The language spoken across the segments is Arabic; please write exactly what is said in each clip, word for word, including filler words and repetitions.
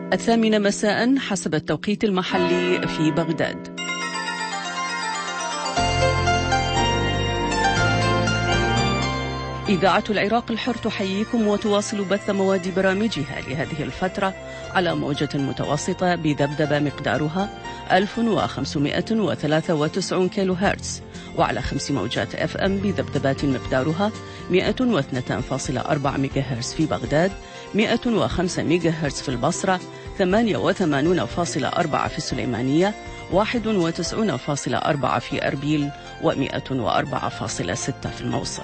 الثامنة مساء حسب التوقيت المحلي في بغداد. إذاعة العراق الحر تحييكم وتواصل بث مواد برامجها لهذه الفترة على موجة متوسطة بذبذبة مقدارها ألف وخمسمائة وثلاثة وتسعين كيلو هرتز، وعلى خمس موجات اف ام بذبذبات مقدارها مئة واثنين فاصلة أربعة ميجا هرتز في بغداد، مئة وخمسة ميجا هرتز في البصرة، ثمانية وثمانين فاصلة أربعة في السليمانية، واحد وتسعين فاصلة أربعة في أربيل، ومئة وأربعة فاصلة ستة في الموصل.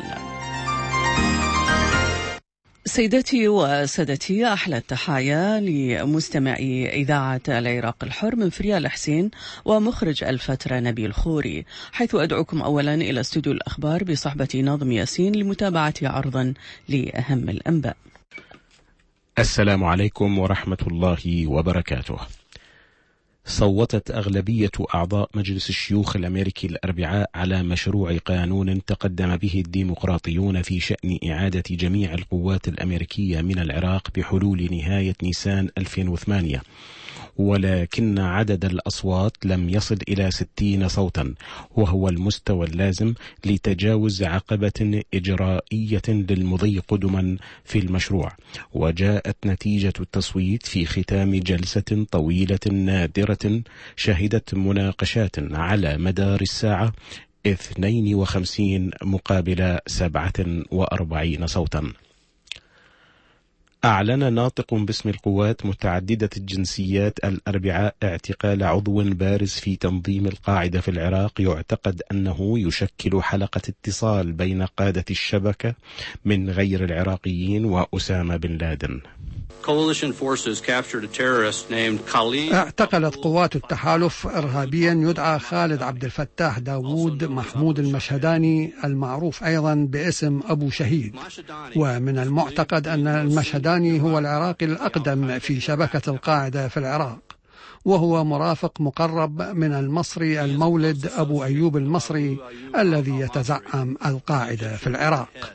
سيداتي وسادتي، أحلى التحايا لمستمعي إذاعة العراق الحر من فريال حسين ومخرج الفترة نبيل خوري، حيث أدعوكم أولا إلى استوديو الأخبار بصحبة ناظم ياسين لمتابعة عرضا لأهم الأنباء. السلام عليكم ورحمة الله وبركاته. صوتت أغلبية أعضاء مجلس الشيوخ الأمريكي الأربعاء على مشروع قانون تقدم به الديمقراطيون في شأن إعادة جميع القوات الأمريكية من العراق بحلول نهاية نيسان ألفين وثمانية، ولكن عدد الأصوات لم يصل إلى ستين صوتا، وهو المستوى اللازم لتجاوز عقبة إجرائية للمضي قدما في المشروع. وجاءت نتيجة التصويت في ختام جلسة طويلة نادرة شهدت مناقشات على مدار الساعة، اثنين وخمسين مقابل سبعة وأربعين صوتا. أعلن ناطق باسم القوات متعددة الجنسيات الأربعاء اعتقال عضو بارز في تنظيم القاعدة في العراق يعتقد أنه يشكل حلقة اتصال بين قادة الشبكة من غير العراقيين وأسامة بن لادن. اعتقلت قوات التحالف إرهابيا يدعى خالد عبد الفتاح داوود محمود المشهداني، المعروف أيضا باسم أبو شهيد، ومن المعتقد أن المشهداني هو العراقي الأقدم في شبكة القاعدة في العراق، وهو مرافق مقرب من المصري المولد أبو أيوب المصري الذي يتزعم القاعدة في العراق.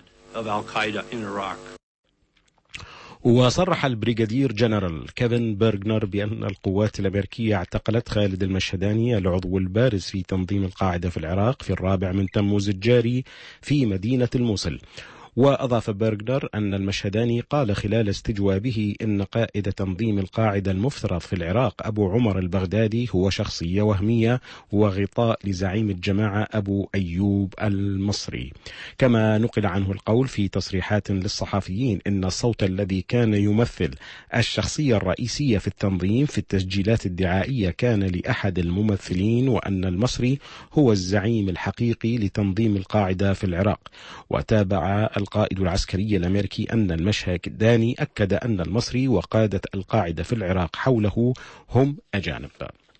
وصرح البريغادير جنرال كيفن بيرغنر بأن القوات الأمريكية اعتقلت خالد المشهداني العضو البارز في تنظيم القاعدة في العراق في الرابع من تموز الجاري في مدينة الموصل. وأضاف بيرغنر أن المشهداني قال خلال استجوابه إن قائد تنظيم القاعدة المفترض في العراق أبو عمر البغدادي هو شخصية وهمية وغطاء لزعيم الجماعة أبو أيوب المصري. كما نقل عنه القول في تصريحات للصحفيين إن الصوت الذي كان يمثل الشخصية الرئيسية في التنظيم في التسجيلات الدعائية كان لأحد الممثلين، وأن المصري هو الزعيم الحقيقي لتنظيم القاعدة في العراق. وتابع القائد العسكري الأمريكي أن المشهداني أكد أن المصري وقادة القاعدة في العراق حوله هم أجانب.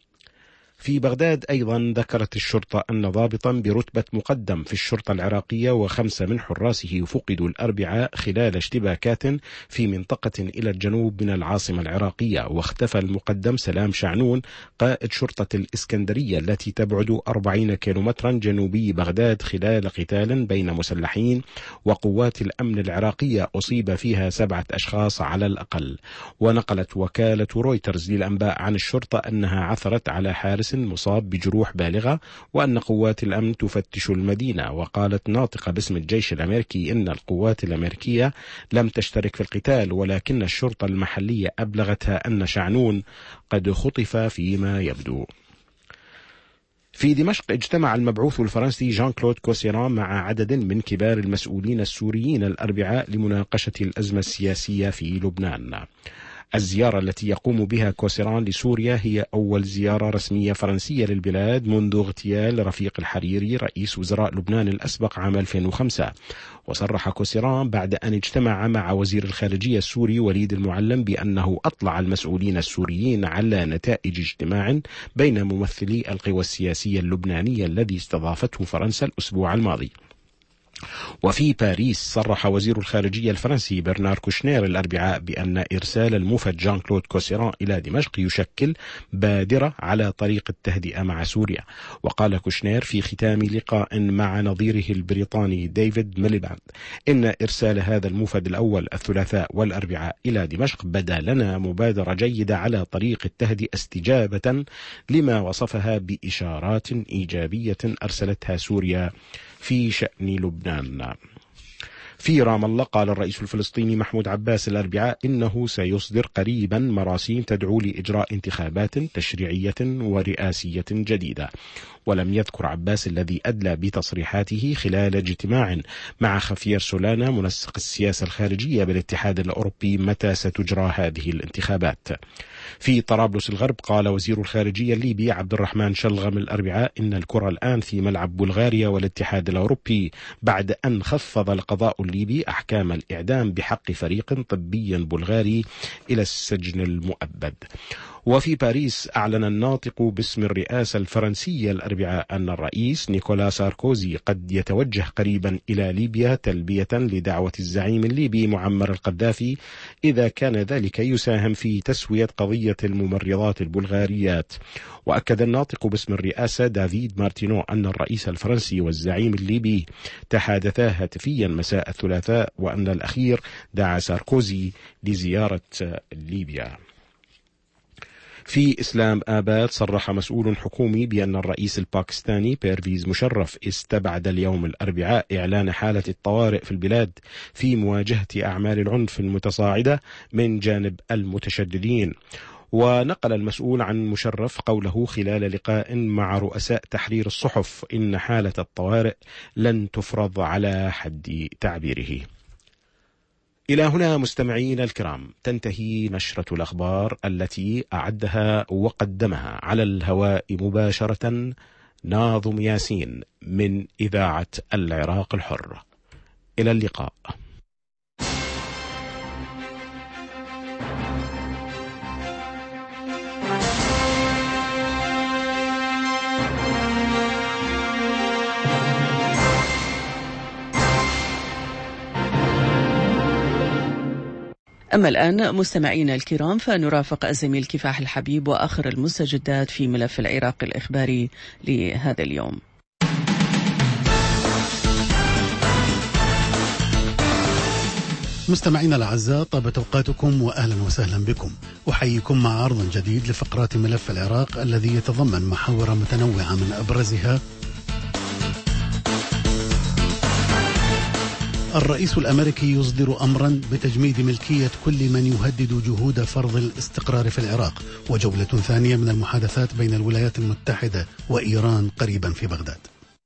في بغداد أيضا ذكرت الشرطة أن ضابطا برتبة مقدم في الشرطة العراقية وخمسة من حراسه فقدوا الأربعاء خلال اشتباكات في منطقة إلى الجنوب من العاصمة العراقية. واختفى المقدم سلام شعنون قائد شرطة الإسكندرية التي تبعد أربعين كيلومترا جنوبي بغداد خلال قتال بين مسلحين وقوات الأمن العراقية أصيب فيها سبعة أشخاص على الأقل. ونقلت وكالة رويترز للأنباء عن الشرطة أنها عثرت على حارس مصاب بجروح بالغة، وأن قوات الأمن تفتش المدينة. وقالت ناطقة باسم الجيش الأمريكي إن القوات الأمريكية لم تشترك في القتال، ولكن الشرطة المحلية أبلغتها أن شعنون قد خطف فيما يبدو. في دمشق اجتمع المبعوث الفرنسي جان كلود كوسيران مع عدد من كبار المسؤولين السوريين الأربعاء لمناقشة الأزمة السياسية في لبنان. الزيارة التي يقوم بها كوسيران لسوريا هي أول زيارة رسمية فرنسية للبلاد منذ اغتيال رفيق الحريري رئيس وزراء لبنان الأسبق عام ألفين وخمسة. وصرح كوسيران بعد أن اجتمع مع وزير الخارجية السوري وليد المعلم بأنه أطلع المسؤولين السوريين على نتائج اجتماع بين ممثلي القوى السياسية اللبنانية الذي استضافته فرنسا الأسبوع الماضي. وفي باريس صرح وزير الخارجية الفرنسي برنار كوشنير الأربعاء بأن إرسال الموفد جان كلود كوسيران إلى دمشق يشكل بادرة على طريق التهدئة مع سوريا. وقال كوشنير في ختام لقاء مع نظيره البريطاني ديفيد ميليباند إن إرسال هذا الموفد الأول الثلاثاء والأربعاء إلى دمشق بدا لنا مبادرة جيدة على طريق التهدئة استجابة لما وصفها بإشارات إيجابية أرسلتها سوريا في شأن لبنان. في رام الله قال الرئيس الفلسطيني محمود عباس الأربعاء إنه سيصدر قريبا مراسيم تدعو لإجراء انتخابات تشريعية ورئاسية جديدة. ولم يذكر عباس الذي أدلى بتصريحاته خلال اجتماع مع خفير سولانا منسق السياسة الخارجية بالاتحاد الأوروبي متى ستجرى هذه الانتخابات. في طرابلس الغرب قال وزير الخارجية الليبي عبد الرحمن شلغم الأربعاء إن الكرة الآن في ملعب بلغاريا والاتحاد الأوروبي بعد أن خفض القضاء الليبي أحكام الإعدام بحق فريق طبي بلغاري إلى السجن المؤبد. وفي باريس أعلن الناطق باسم الرئاسة الفرنسية الأربعاء أن الرئيس نيكولا ساركوزي قد يتوجه قريبا إلى ليبيا تلبية لدعوة الزعيم الليبي معمر القذافي إذا كان ذلك يساهم في تسوية قضية الممرضات البلغاريات. وأكد الناطق باسم الرئاسة دافيد مارتينو أن الرئيس الفرنسي والزعيم الليبي تحادثا هاتفيا مساء الثلاثاء وأن الأخير دعا ساركوزي لزيارة ليبيا. في إسلام آباد صرح مسؤول حكومي بأن الرئيس الباكستاني بيرفيز مشرف استبعد اليوم الأربعاء إعلان حالة الطوارئ في البلاد في مواجهة أعمال العنف المتصاعدة من جانب المتشددين. ونقل المسؤول عن مشرف قوله خلال لقاء مع رؤساء تحرير الصحف إن حالة الطوارئ لن تفرض على حد تعبيره. إلى هنا مستمعين الكرام تنتهي نشرة الأخبار التي أعدها وقدمها على الهواء مباشرة ناظم ياسين من إذاعة العراق الحر. إلى اللقاء. أما الآن مستمعينا الكرام فنرافق الزميل كفاح الحبيب وآخر المستجدات في ملف العراق الإخباري لهذا اليوم. مستمعينا الأعزاء طابت أوقاتكم وأهلا وسهلا بكم. أحييكم مع عرض جديد لفقرات ملف العراق الذي يتضمن محاور متنوعة من أبرزها: الرئيس الأمريكي يصدر أمرا بتجميد ملكية كل من يهدد جهود فرض الاستقرار في العراق، وجولة ثانية من المحادثات بين الولايات المتحدة وإيران قريبا في بغداد.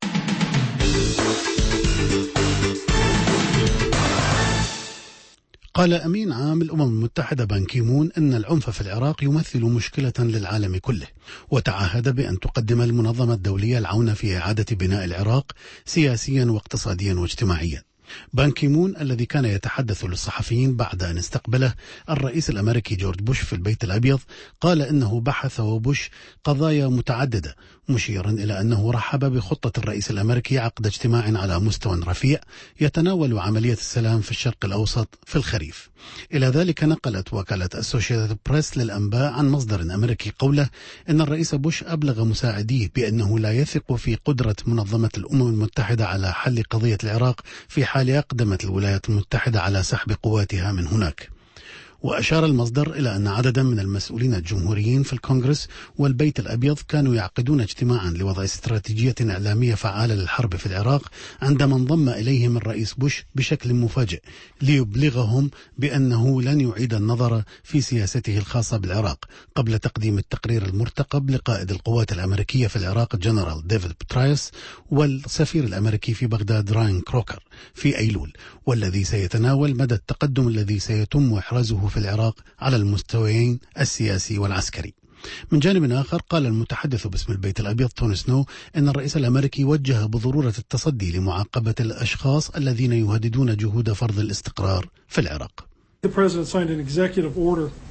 قال أمين عام الأمم المتحدة بان كيمون أن العنف في العراق يمثل مشكلة للعالم كله، وتعهد بأن تقدم المنظمة الدولية العون في إعادة بناء العراق سياسيا واقتصاديا واجتماعيا. بان كيمون الذي كان يتحدث للصحفيين بعد أن استقبله الرئيس الأمريكي جورج بوش في البيت الأبيض قال إنه بحث وبوش قضايا متعددة، مشيرا إلى أنه رحب بخطة الرئيس الأمريكي عقد اجتماع على مستوى رفيع يتناول عملية السلام في الشرق الأوسط في الخريف. إلى ذلك نقلت وكالة أسوشيتد بريس للأنباء عن مصدر أمريكي قوله إن الرئيس بوش أبلغ مساعديه بأنه لا يثق في قدرة منظمة الأمم المتحدة على حل قضية العراق في حال أقدمت الولايات المتحدة على سحب قواتها من هناك. وأشار المصدر إلى أن عددا من المسؤولين الجمهوريين في الكونغرس والبيت الأبيض كانوا يعقدون اجتماعا لوضع استراتيجية إعلامية فعالة للحرب في العراق عندما انضم إليهم الرئيس بوش بشكل مفاجئ ليبلغهم بأنه لن يعيد النظر في سياسته الخاصة بالعراق قبل تقديم التقرير المرتقب لقائد القوات الأمريكية في العراق جنرال ديفيد بترايس والسفير الأمريكي في بغداد راين كروكر في أيلول، والذي سيتناول مدى التقدم الذي سيتم إحرازه في العراق على المستويين السياسي والعسكري. من جانب آخر قال المتحدث باسم البيت الأبيض توني سنو أن الرئيس الأمريكي وجه بضرورة التصدي لمعاقبة الأشخاص الذين يهددون جهود فرض الاستقرار في العراق. The president signed an executive order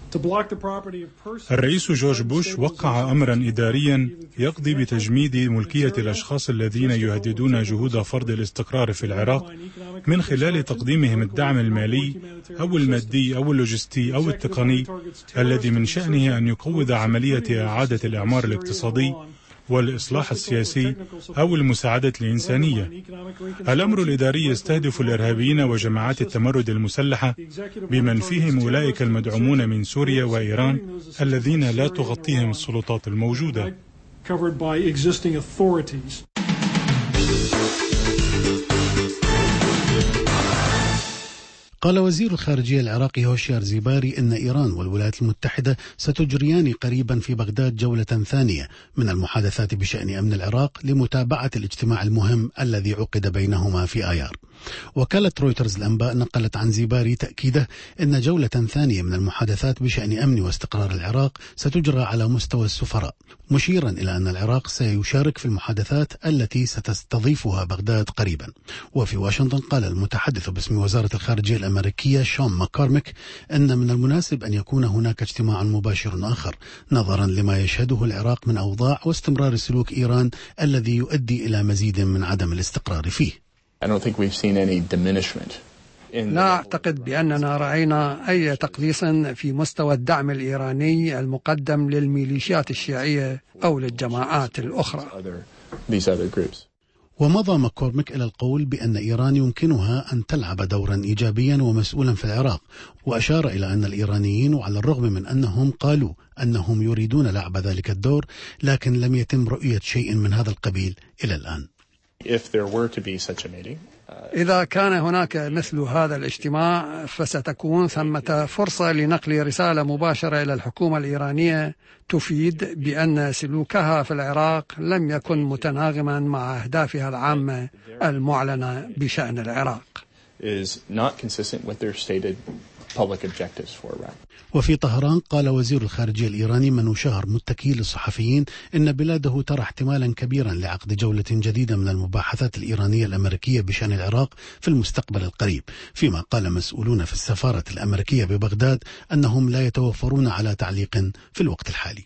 الرئيس جورج بوش وقع أمرا إداريا يقضي بتجميد ملكية الأشخاص الذين يهددون جهود فرض الاستقرار في العراق من خلال تقديمهم الدعم المالي أو المادي أو اللوجستي أو التقني الذي من شأنه أن يقوض عملية إعادة الإعمار الاقتصادي والإصلاح السياسي أو المساعدة الإنسانية. الأمر الإداري يستهدف الإرهابيين وجماعات التمرد المسلحة بمن فيهم أولئك المدعومون من سوريا وإيران الذين لا تغطيهم السلطات الموجودة. قال وزير الخارجية العراقي هوشيار زيباري إن إيران والولايات المتحدة ستجريان قريبا في بغداد جولة ثانية من المحادثات بشأن أمن العراق لمتابعة الاجتماع المهم الذي عقد بينهما في آيار. وكالة رويترز الأنباء نقلت عن زيباري تأكيده إن جولة ثانية من المحادثات بشأن أمن واستقرار العراق ستجرى على مستوى السفراء، مشيرا إلى أن العراق سيشارك في المحادثات التي ستستضيفها بغداد قريبا. وفي واشنطن قال المتحدث باسم وزارة الخارجية الأمريكية شون ماكارميك أن من المناسب أن يكون هناك اجتماع مباشر آخر نظرا لما يشهده العراق من أوضاع واستمرار سلوك إيران الذي يؤدي إلى مزيد من عدم الاستقرار فيه. لا أعتقد بأننا رأينا أي تقليص في مستوى الدعم الإيراني المقدم للميليشيات الشيعية أو للجماعات الأخرى. ومضى ماكورميك إلى القول بأن إيران يمكنها أن تلعب دورا إيجابيا ومسؤولا في العراق، وأشار إلى أن الإيرانيين وعلى الرغم من أنهم قالوا أنهم يريدون لعب ذلك الدور لكن لم يتم رؤية شيء من هذا القبيل إلى الآن. إذا كان هناك مثل هذا الاجتماع فستكون ثمة فرصة لنقل رسالة مباشرة إلى الحكومة الإيرانية تفيد بأن سلوكها في العراق لم يكن متناغما مع أهدافها العامة المعلنة بشأن العراق. وفي طهران قال وزير الخارجية الإيراني منو شهر متكي للصحفيين إن بلاده ترى احتمالا كبيرا لعقد جولة جديدة من المباحثات الإيرانية الأمريكية بشأن العراق في المستقبل القريب، فيما قال مسؤولون في السفارة الأمريكية ببغداد أنهم لا يتوفرون على تعليق في الوقت الحالي.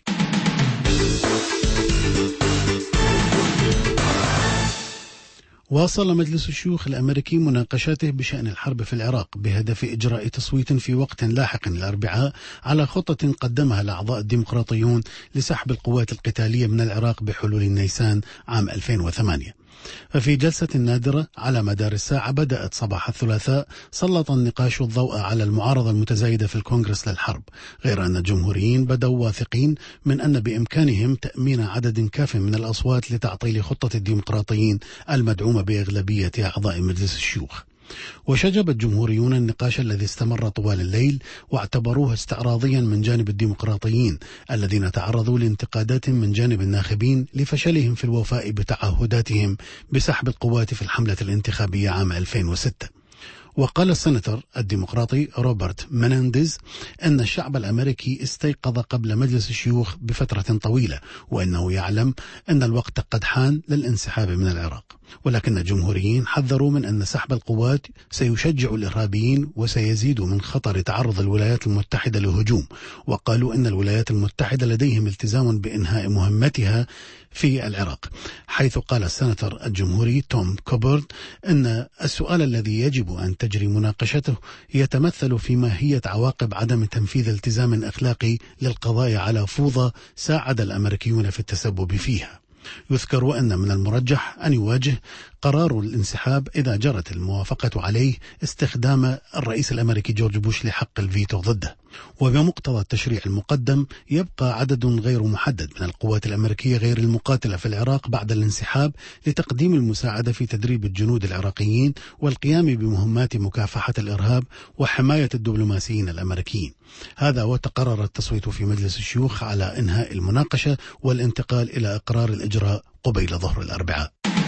واصل مجلس الشيوخ الأمريكي مناقشاته بشأن الحرب في العراق بهدف إجراء تصويت في وقت لاحق الأربعاء على خطة قدمها الأعضاء الديمقراطيون لسحب القوات القتالية من العراق بحلول نيسان عام ألفين وثمانية. ففي جلسة نادرة على مدار الساعة بدأت صباح الثلاثاء سلط النقاش الضوء على المعارضة المتزايدة في الكونغرس للحرب، غير أن الجمهوريين بدأوا واثقين من أن بإمكانهم تأمين عدد كاف من الأصوات لتعطيل خطة الديمقراطيين المدعومة بأغلبية أعضاء مجلس الشيوخ. وشجب الجمهوريون النقاش الذي استمر طوال الليل واعتبروه استعراضيا من جانب الديمقراطيين الذين تعرضوا لانتقادات من جانب الناخبين لفشلهم في الوفاء بتعهداتهم بسحب القوات في الحملة الانتخابية عام ألفين وستة. وقال السناتور الديمقراطي روبرت منانديز أن الشعب الأمريكي استيقظ قبل مجلس الشيوخ بفترة طويلة وأنه يعلم أن الوقت قد حان للانسحاب من العراق، ولكن الجمهوريين حذروا من أن سحب القوات سيشجع الإرهابيين وسيزيد من خطر تعرض الولايات المتحدة لهجوم، وقالوا أن الولايات المتحدة لديهم التزام بإنهاء مهمتها في العراق، حيث قال السناتور الجمهوري توم كوبرد أن السؤال الذي يجب أن تجري مناقشته يتمثل في ماهية عواقب عدم تنفيذ التزام أخلاقي للقضاء على فوضى ساعد الأمريكيون في التسبب فيها. يذكر أن من المرجح أن يواجه قرار الانسحاب إذا جرت الموافقة عليه استخدام الرئيس الأمريكي جورج بوش لحق الفيتو ضده. وبمقتضى التشريع المقدم يبقى عدد غير محدد من القوات الأمريكية غير المقاتلة في العراق بعد الانسحاب لتقديم المساعدة في تدريب الجنود العراقيين والقيام بمهمات مكافحة الإرهاب وحماية الدبلوماسيين الأمريكيين. هذا وتقرر التصويت في مجلس الشيوخ على إنهاء المناقشة والانتقال إلى إقرار الإجراء قبيل ظهر الأربعاء.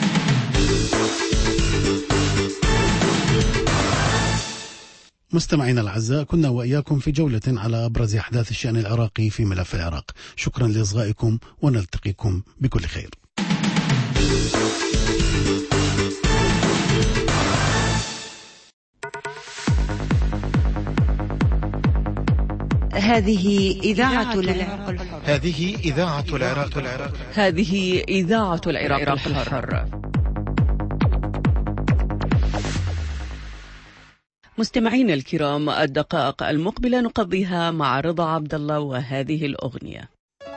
مستمعينا الأعزاء، كنا وإياكم في جولة على أبرز أحداث الشأن العراقي في ملف العراق. شكرا لإصغائكم ونلتقيكم بكل خير. هذه إذاعة العراق الحر. هذه إذاعة العراق العراق هذه إذاعة العراق الحر. مستمعين الكرام، الدقائق المقبلة نقضيها مع رضا عبد الله وهذه الأغنية.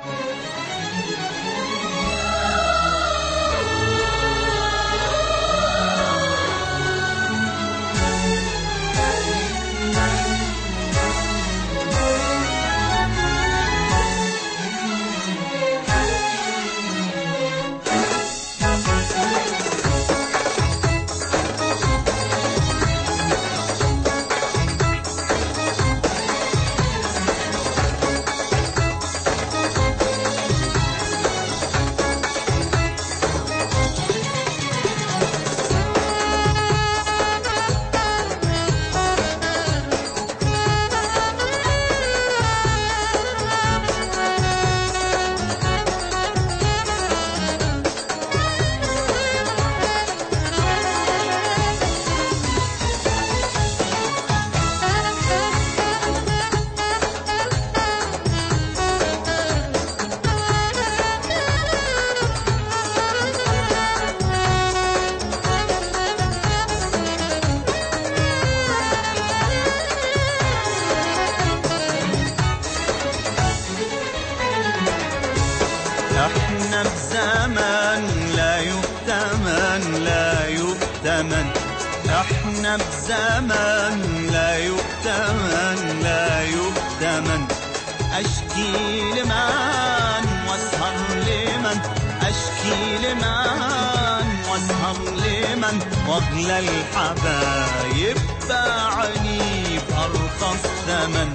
احنا بزمن لا يؤتمن لا يؤتمن احنا بزمن لا يؤتمن لا يؤتمن اشكي لمن واسهر لمن اشكي لمن واسهر لمن واغلى الحبايب باعني بارخص ثمن.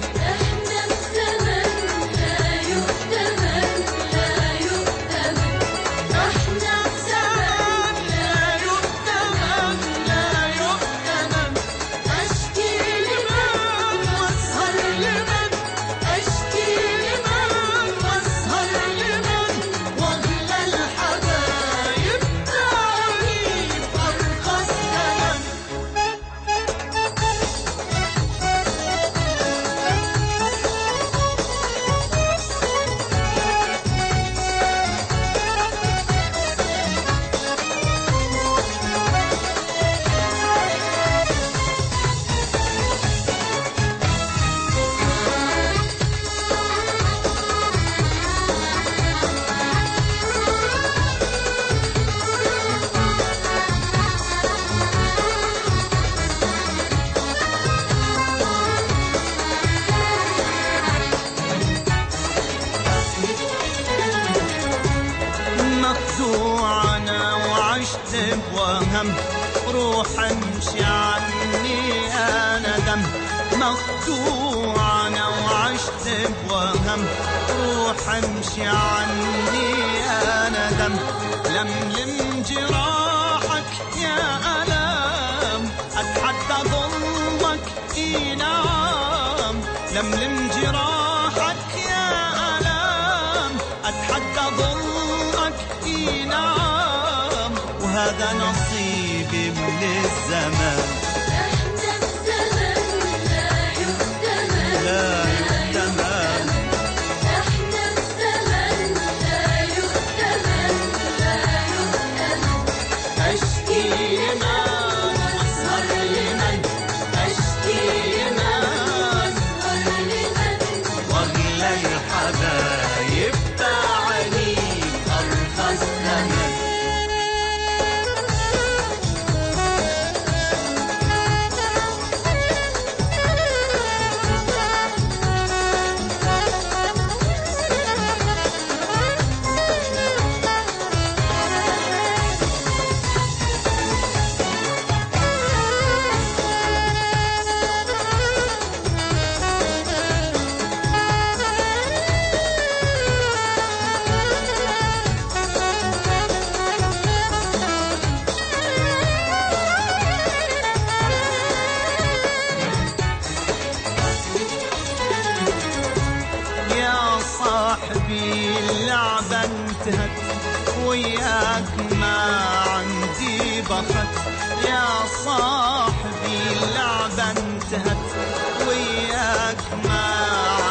وهم روح امشي عني انا دم مقطوع انا وعشت بوهم روح امشي عني انا دم لملم جراحك يا ألم اتحدى ظلمك اي نعم لملم جراحك يا ألم اتحدى ظلمك اي نعم وهذا نصيبي من الزمان. احنا الزمن لا يؤتمن لا يؤتمن احنا الزمن لا يؤتمن لا يؤتمن اشكي لمن واسهر لمن اشكي لمن واسهر لمن واغلى الحبايب باعني ارخص ثمن. اللعبة انتهت وياك ما عندي بخت يا صاحبي اللعبة انتهت وياك ما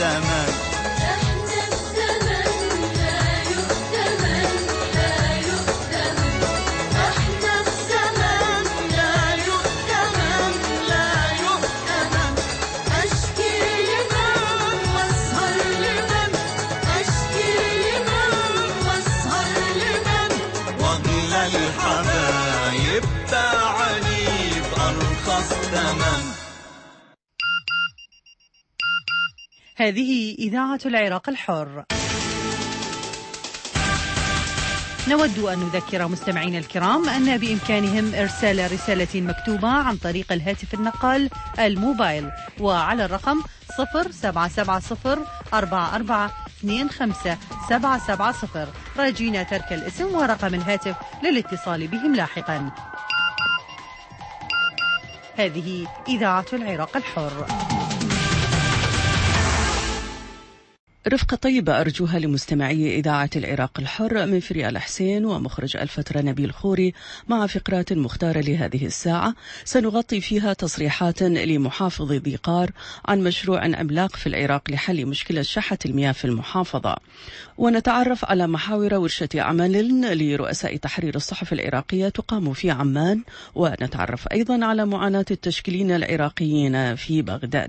الزمن. احنا الزمن لا يؤتمن لا يؤتمن. احنا الزمن لا يؤتمن لا يؤتمن. اشكي لمن واسهر لمن. اشكي لمن واسهر لمن. واغلى الحبايب باعني بأرخص ثمن. هذه إذاعة العراق الحر. نود أن نذكر مستمعينا الكرام أن بإمكانهم إرسال رسالة مكتوبة عن طريق الهاتف النقال الموبايل وعلى الرقم صفر سبعة سبعة صفر أربعة أربعة اثنين خمسة سبعة سبعة صفر، راجين ترك الاسم ورقم الهاتف للاتصال بهم لاحقا. هذه إذاعة العراق الحر. رفقة طيبة أرجوها لمستمعي إذاعة العراق الحر من فريال حسين ومخرج الفترة نبيل خوري، مع فقرات مختارة لهذه الساعة سنغطي فيها تصريحات لمحافظ ذي قار عن مشروع عملاق في العراق لحل مشكلة شحة المياه في المحافظة، ونتعرف على محاور ورشة عمل لرؤساء تحرير الصحف العراقية تقام في عمان، ونتعرف أيضا على معاناة التشكيليين العراقيين في بغداد.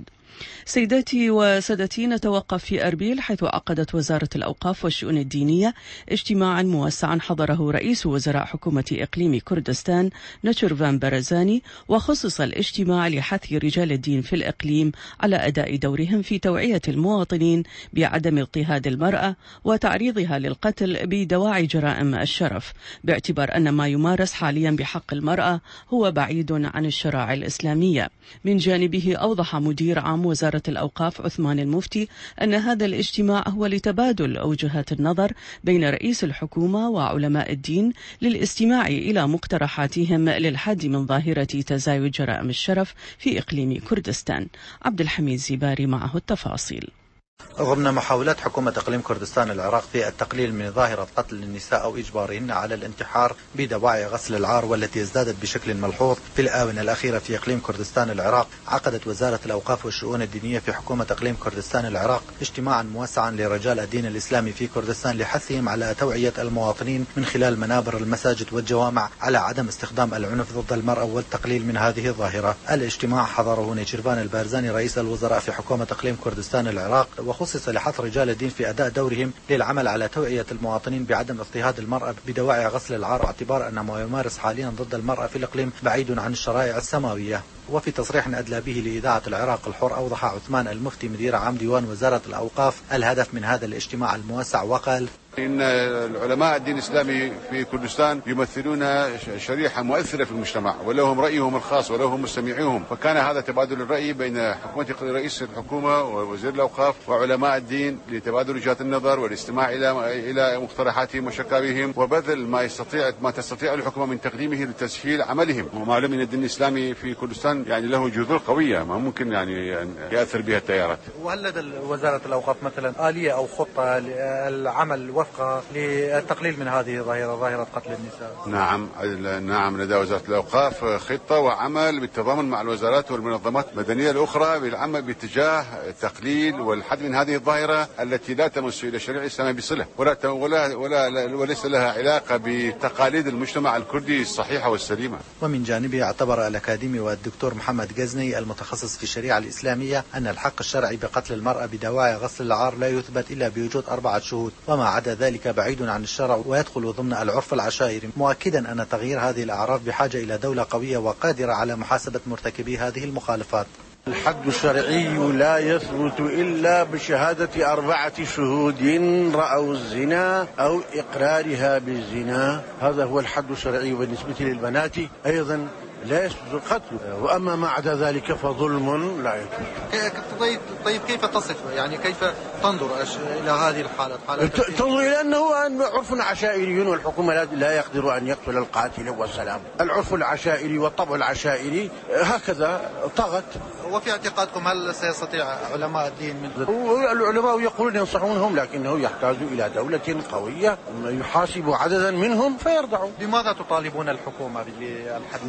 سيداتي وسادتي، نتوقف في أربيل حيث عقدت وزارة الأوقاف والشؤون الدينية اجتماعا موسعا حضره رئيس وزراء حكومة إقليم كردستان نتشرفان برزاني، وخصص الاجتماع لحث رجال الدين في الإقليم على أداء دورهم في توعية المواطنين بعدم اضطهاد المرأة وتعريضها للقتل بدواعي جرائم الشرف، باعتبار أن ما يمارس حاليا بحق المرأة هو بعيد عن الشرائع الإسلامية. من جانبه أوضح مدير عام وزارة الأوقاف عثمان المفتي أن هذا الاجتماع هو لتبادل وجهات النظر بين رئيس الحكومة وعلماء الدين للاستماع إلى مقترحاتهم للحد من ظاهرة تزايد جرائم الشرف في إقليم كردستان. عبد الحميد زباري معه التفاصيل. ضمن محاولات حكومة إقليم كردستان العراق في التقليل من ظاهرة قتل النساء أو إجبارهن على الانتحار بدواعي غسل العار والتي ازدادت بشكل ملحوظ في الآونة الأخيرة في إقليم كردستان العراق، عقدت وزارة الأوقاف والشؤون الدينية في حكومة إقليم كردستان العراق اجتماعا موسعا لرجال الدين الإسلامي في كردستان لحثهم على توعية المواطنين من خلال منابر المساجد والجوامع على عدم استخدام العنف ضد المرأة والتقليل من هذه الظاهرة. الاجتماع حضره نتشرفان البارزاني رئيس الوزراء في حكومة إقليم كردستان العراق، وخصص لحث رجال الدين في أداء دورهم للعمل على توعية المواطنين بعدم اضطهاد المرأة بدواعي غسل العار، باعتبار أن ما يمارس حاليا ضد المرأة في الإقليم بعيد عن الشرائع السماوية. وفي تصريح أدلى به لإذاعة العراق الحر أوضح عثمان المفتي مدير عام ديوان وزارة الأوقاف الهدف من هذا الاجتماع الموسع، وقال إن العلماء الدين الإسلامي في كردستان يمثلون شريحة مؤثرة في المجتمع ولهم رأيهم الخاص ولهم مستمعيهم، فكان هذا تبادل الرأي بين حكومة رئيس الحكومة ووزير الأوقاف وعلماء الدين لتبادل وجهات النظر والاستماع إلى إلى مقترحاتهم وشكاويهم وبذل ما يستطيع ما تستطيع الحكومة من تقديمه لتسهيل عملهم. ومعلوم أن الدين الإسلامي في كردستان يعني له جذور قوية ما ممكن يعني يأثر بها التيارات. وهل لدى وزارة الأوقاف مثلا آلية أو خطة للعمل وفق للتقليل من هذه الظاهرة، ظاهرة قتل النساء؟ نعم نعم لدى وزارة الأوقاف خطة وعمل بالتضامن مع الوزارات والمنظمات المدنية الأخرى بالعمل باتجاه تقليل والحد من هذه الظاهرة التي لا تمس إلى الشريعة الإسلامية بصلة ولا ولا ولا وليس لها علاقة بتقاليد المجتمع الكردي الصحيحة والسليمة. ومن جانبه اعتبر الأكاديمي والدكتور محمد غزني المتخصص في الشريعة الإسلامية أن الحق الشرعي بقتل المرأة بدواعي غسل العار لا يثبت إلا بوجود أربعة شهود، وما عدا ذلك بعيد عن الشرع ويدخل ضمن العرف العشائري، مؤكدا أن تغيير هذه الأعراف بحاجة إلى دولة قوية وقادرة على محاسبة مرتكبي هذه المخالفات. الحد الشرعي لا يثبت إلا بشهادة أربعة شهود رأوا الزنا أو إقرارها بالزنا، هذا هو الحد الشرعي. بالنسبة للبنات أيضا لا يثبت القتل، وأما ما عدا ذلك فظلم لا يثبت. طيب, طيب كيف تصف يعني كيف تنظر إلى هذه الحالة؟ تنظر إلى أنه عرف عشائري والحكومة لا يقدر أن يقتل القاتل والسلام. العرف العشائري والطبع العشائري هكذا طغت. وفي اعتقادكم هل سيستطيع علماء الدين من العلماء يقولون ينصحونهم، لكنه يحتاج إلى دولة قوية يحاسب عددا منهم فيرضعوا. لماذا تطالبون الحكومة بالحد؟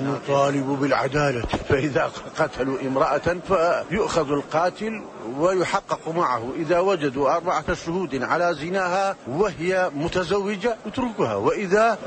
نطالب بالعدالة، فإذا قتلوا امرأة فيؤخذ القاتل ويحقق معه، إذا وجدوا أربعة شهود على زناها وهي متزوجة يتركها، وإذا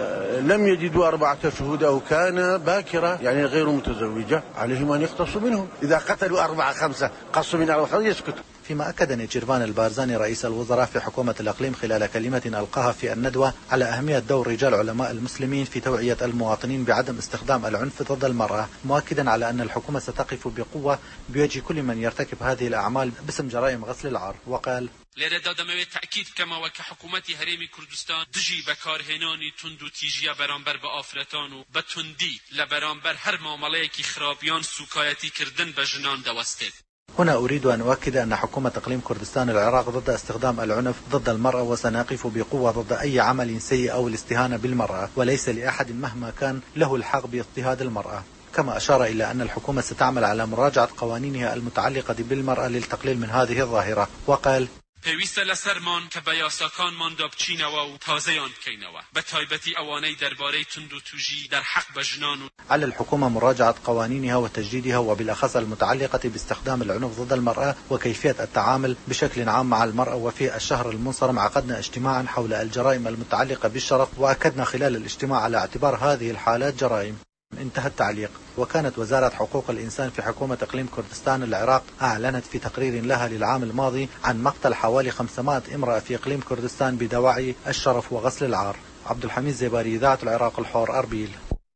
لم يجدوا أربعة شهود أو كان باكرة يعني غير متزوجة عليهم أن يقتصوا منهم. إذا قتلوا أربعة خمسة قصوا من أربعة خمسة يسكتوا. فيما أكد نيتشيرفان البارزاني رئيس الوزراء في حكومة الإقليم خلال كلمة ألقاها في الندوة على أهمية دور رجال علماء المسلمين في توعية المواطنين بعدم استخدام العنف ضد المرأة، مؤكدا على أن الحكومة ستقف بقوة بوجه كل من يرتكب هذه الأعمال باسم جرائم غسل العار. وقال: لێرە دەمەوێت تاکید بکەمەوە کە حکوومەتی هەرێمی کوردستان دژی بەکارهێنانی تند و تیژیە بەرامبەر بە ئافرەتان و بە توندی لە بەرامبەر هەر مامەڵەیەکی خراپیان سوکایەتی کردن بە ژنان دەوەستێت. هنا أريد أن أؤكد أن حكومة إقليم كردستان العراق ضد استخدام العنف ضد المرأة، وسنقف بقوة ضد أي عمل سيء أو الاستهانة بالمرأة، وليس لأحد مهما كان له الحق باضطهاد المرأة. كما أشار إلى أن الحكومة ستعمل على مراجعة قوانينها المتعلقة بالمرأة للتقليل من هذه الظاهرة. وقال: پێویستە لەسەرمان کە بە یاساکانماندا بچینەوە و تازەیان بکەینەوە، بە تایبەتی ئەوانەی دەربارەی تند و توژی دەرحەق بە ژنان و على الحكومة مراجعة قوانينها وتجديدها، وبالأخص المتعلقة باستخدام العنف ضد المرأة وكيفية التعامل بشكل عام مع المرأة. وفي الشهر المنصرم عقدنا اجتماعا حول الجرائم المتعلقة بالشرف، وأكدنا خلال الاجتماع على اعتبار هذه الحالات جرائم. انتهى التعليق. وكانت وزارة حقوق الإنسان في حكومة إقليم كردستان العراق أعلنت في تقرير لها للعام الماضي عن مقتل حوالي خمسمائة امرأة في إقليم كردستان بدواعي الشرف وغسل العار. عبد الحميد زيباري، إذاعة العراق، الحور، أربيل.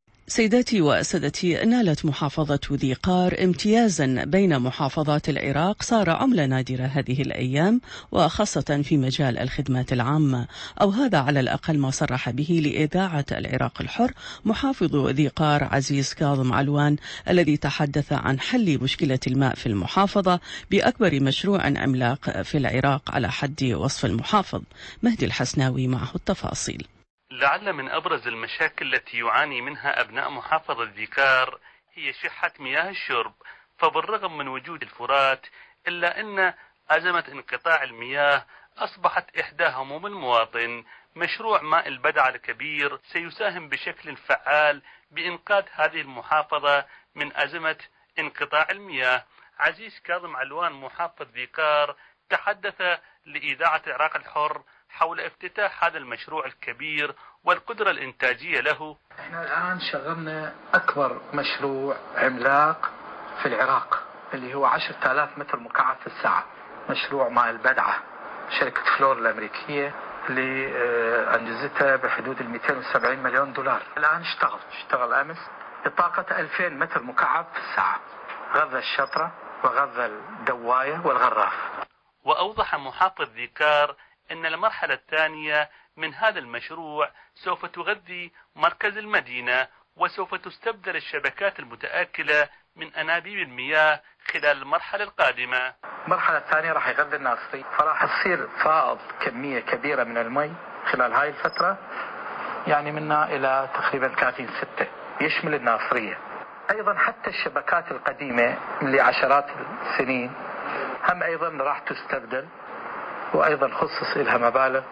سيداتي وسادتي، نالت محافظة ذي قار امتيازا بين محافظات العراق صار عملة نادرة هذه الأيام، وخاصة في مجال الخدمات العامة، أو هذا على الأقل ما صرح به لإذاعة العراق الحر محافظ ذي قار عزيز كاظم علوان، الذي تحدث عن حل مشكلة الماء في المحافظة بأكبر مشروع عملاق في العراق على حد وصف المحافظ. مهدي الحسناوي معه التفاصيل. لعل من أبرز المشاكل التي يعاني منها أبناء محافظة ذي قار هي شحة مياه الشرب، فبالرغم من وجود الفرات إلا أن أزمة انقطاع المياه أصبحت إحدى هموم المواطن. مشروع ماء البدعة الكبير سيساهم بشكل فعال بإنقاذ هذه المحافظة من أزمة انقطاع المياه. عزيز كاظم علوان محافظ ذي قار تحدث لإذاعة العراق الحر حول افتتاح هذا المشروع الكبير والقدرة الإنتاجية له. احنا الآن شغلنا أكبر مشروع عملاق في العراق اللي هو عشرة آلاف متر مكعب في الساعة، مشروع ماء البدعة. شركة فلور الأمريكية اللي أنجزتها بحدود ال مئتين وسبعين مليون دولار. الآن اشتغل اشتغل أمس بطاقة ألفين متر مكعب في الساعة، غذى الشطرة وغذى الدواية والغراف. وأوضح محافظ ذي قار أن المرحلة الثانية من هذا المشروع سوف تغذي مركز المدينة، وسوف تستبدل الشبكات المتآكلة من أنابيب المياه خلال المرحلة القادمة. المرحلة الثانية راح يغذي الناصري، فراح تصير فائض كمية كبيرة من المي خلال هاي الفترة، يعني منا إلى تقريبا ثلاثين ستة يشمل الناصرية. أيضا حتى الشبكات القديمة اللي عشرات السنين هم أيضا راح تستبدل، وأيضا خصص لها مبالغ،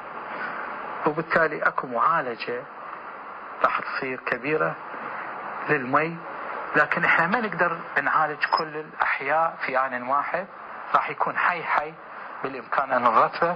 وبالتالي أكو معالجة راح تصير كبيرة للمي. لكن إحنا ما نقدر نعالج كل الأحياء في آن واحد، راح يكون حي حي بالإمكان أن نرتبه،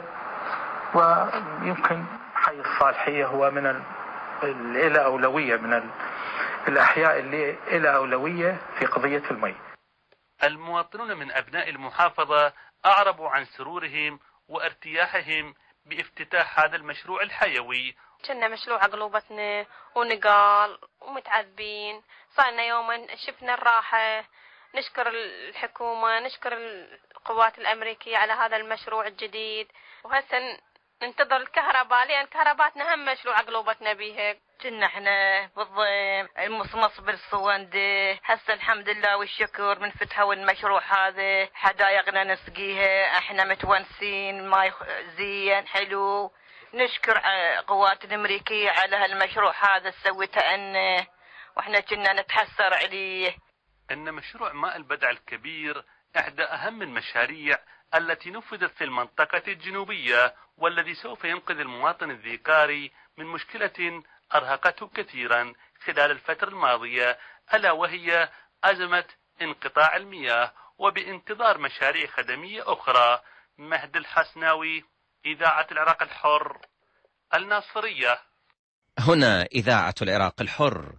ويمكن حي الصالحية هو من إلى أولوية من الأحياء اللي إلى أولوية في قضية المي. المواطنون من أبناء المحافظة أعربوا عن سرورهم وارتياحهم بافتتاح هذا المشروع الحيوي. كنا مشروع قلوبتنا ونقال ومتعذبين، صارنا يوما شفنا الراحة. نشكر الحكومة، نشكر القوات الأمريكية على هذا المشروع الجديد، وهسه ننتظر الكهرباء، لأن كهرباتنا هم مشروع قلوبتنا بيها. كنا احنا بالضيم المصمص بالصوندة، هسه الحمد لله والشكر من فتحوا المشروع هذا، حدايقنا نسقيها، احنا متونسين، ماي زين حلو. نشكر قوات الامريكية على هالمشروع هذا سويته لنا، واحنا كنا نتحسر عليه. ان مشروع ماء البدع الكبير احدى اهم المشاريع التي نفذت في المنطقة الجنوبية، والذي سوف ينقذ المواطن الذي قاري من مشكلة أرهقته كثيرا خلال الفترة الماضية، ألا وهي أزمة انقطاع المياه، وبانتظار مشاريع خدمية أخرى. مهد الحسناوي، إذاعة العراق الحر، الناصرية. هنا إذاعة العراق الحر.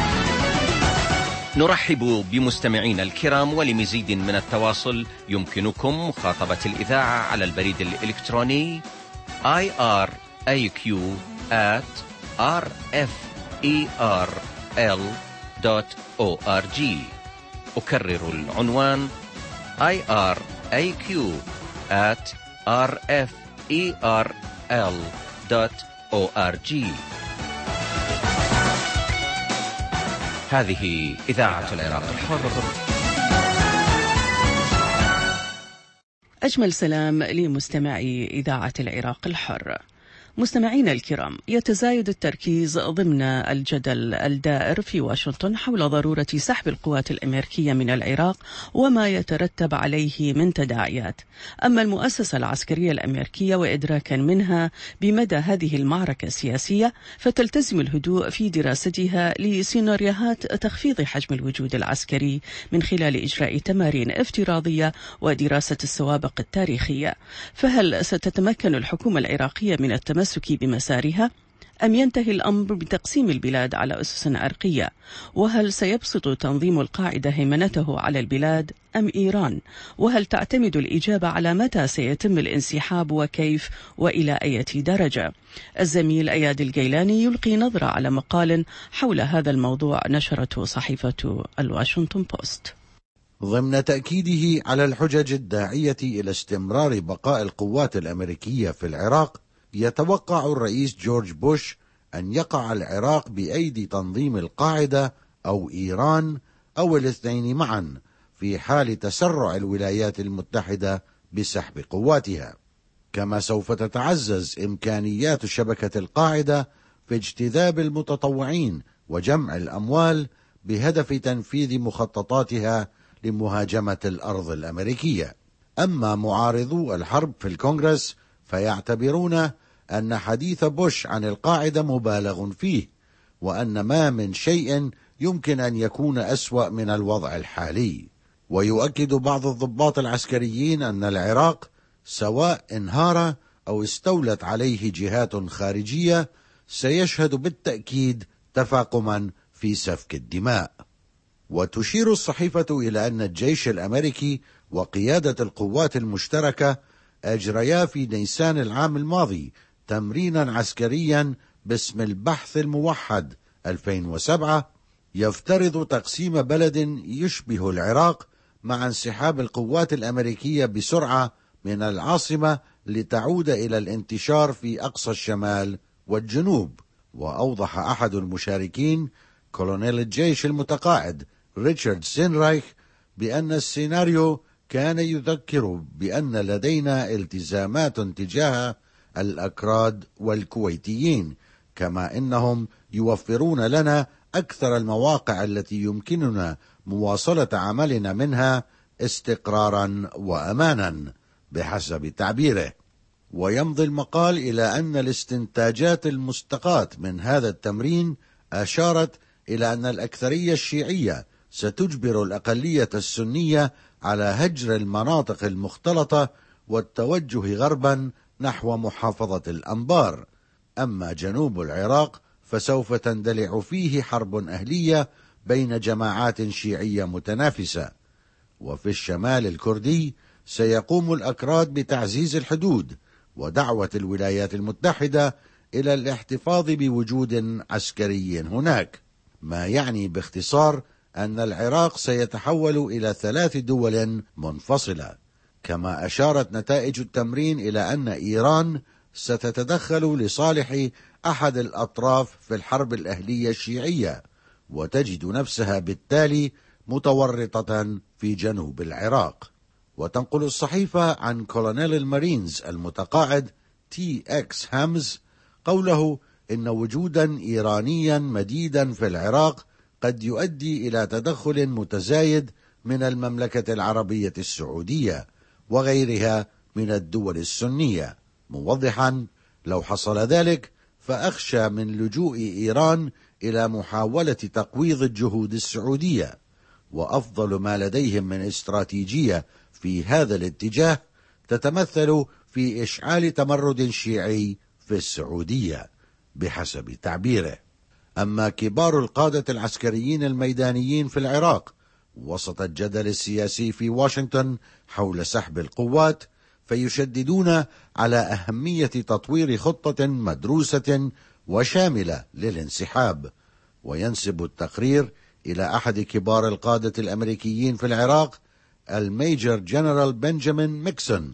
نرحب بمستمعينا الكرام، ولمزيد من التواصل يمكنكم مخاطبة الإذاعة على البريد الإلكتروني آي آر إيه كيو آت آر إف إي آر إل دوت أو آر جي. أكرر العنوان آي آر إيه كيو آت آر إف إي آر إل دوت أو آر جي. هذه إذاعة العراق الحر. أجمل سلام لمستمعي إذاعة العراق الحر. مستمعينا الكرام، يتزايد التركيز ضمن الجدل الدائر في واشنطن حول ضرورة سحب القوات الأمريكية من العراق وما يترتب عليه من تداعيات. أما المؤسسة العسكرية الأمريكية وإدراكا منها بمدى هذه المعركة السياسية، فتلتزم الهدوء في دراستها لسيناريوهات تخفيض حجم الوجود العسكري من خلال إجراء تمارين افتراضية ودراسة السوابق التاريخية. فهل ستتمكن الحكومة العراقية من التمسك بمسارها، أم ينتهي الأمر بتقسيم البلاد على أسس عرقية؟ وهل سيبسط تنظيم القاعدة هيمنته على البلاد أم إيران؟ وهل تعتمد الإجابة على متى سيتم الانسحاب وكيف وإلى أي درجة؟ الزميل أياد الجيلاني يلقي نظرة على مقال حول هذا الموضوع نشرته صحيفة الواشنطن بوست. ضمن تأكيده على الحجج الداعية إلى استمرار بقاء القوات الأمريكية في العراق، يتوقع الرئيس جورج بوش أن يقع العراق بأيدي تنظيم القاعدة أو إيران أو الاثنين معا في حال تسرع الولايات المتحدة بسحب قواتها. كما سوف تتعزز إمكانيات شبكة القاعدة في اجتذاب المتطوعين وجمع الأموال بهدف تنفيذ مخططاتها لمهاجمة الأرض الأمريكية. أما معارضو الحرب في الكونغرس فيعتبرون أن حديث بوش عن القاعدة مبالغ فيه، وأن ما من شيء يمكن أن يكون أسوأ من الوضع الحالي. ويؤكد بعض الضباط العسكريين أن العراق سواء انهار أو استولت عليه جهات خارجية سيشهد بالتأكيد تفاقما في سفك الدماء. وتشير الصحيفة إلى أن الجيش الأمريكي وقيادة القوات المشتركة أجريا في نيسان العام الماضي تمرينا عسكريا باسم البحث الموحد ألفين وسبعة يفترض تقسيم بلد يشبه العراق مع انسحاب القوات الأمريكية بسرعة من العاصمة لتعود إلى الانتشار في أقصى الشمال والجنوب. وأوضح أحد المشاركين كولونيل الجيش المتقاعد ريتشارد سينرايخ بأن السيناريو كان يذكر بأن لدينا التزامات تجاه الأكراد والكويتيين، كما إنهم يوفرون لنا أكثر المواقع التي يمكننا مواصلة عملنا منها استقرارا وأمانا بحسب تعبيره. ويمضي المقال إلى أن الاستنتاجات المستقاة من هذا التمرين أشارت إلى أن الأكثرية الشيعية ستجبر الأقلية السنية على هجر المناطق المختلطة والتوجه غربا نحو محافظة الأنبار. أما جنوب العراق فسوف تندلع فيه حرب أهلية بين جماعات شيعية متنافسة. وفي الشمال الكردي سيقوم الأكراد بتعزيز الحدود ودعوة الولايات المتحدة إلى الاحتفاظ بوجود عسكري هناك، ما يعني باختصار أن العراق سيتحول إلى ثلاث دول منفصلة. كما أشارت نتائج التمرين إلى أن إيران ستتدخل لصالح أحد الأطراف في الحرب الأهلية الشيعية، وتجد نفسها بالتالي متورطة في جنوب العراق. وتنقل الصحيفة عن كولونيل المارينز المتقاعد تي إكس هامز قوله إن وجودا إيرانيا مديدا في العراق قد يؤدي إلى تدخل متزايد من المملكة العربية السعودية وغيرها من الدول السنية، موضحا لو حصل ذلك فأخشى من لجوء إيران إلى محاولة تقويض الجهود السعودية، وأفضل ما لديهم من استراتيجية في هذا الاتجاه تتمثل في إشعال تمرد شيعي في السعودية بحسب تعبيره. أما كبار القادة العسكريين الميدانيين في العراق وسط الجدل السياسي في واشنطن حول سحب القوات، فيشددون على أهمية تطوير خطة مدروسة وشاملة للانسحاب. وينسب التقرير إلى أحد كبار القادة الأمريكيين في العراق الميجر جنرال بنجامين ميكسون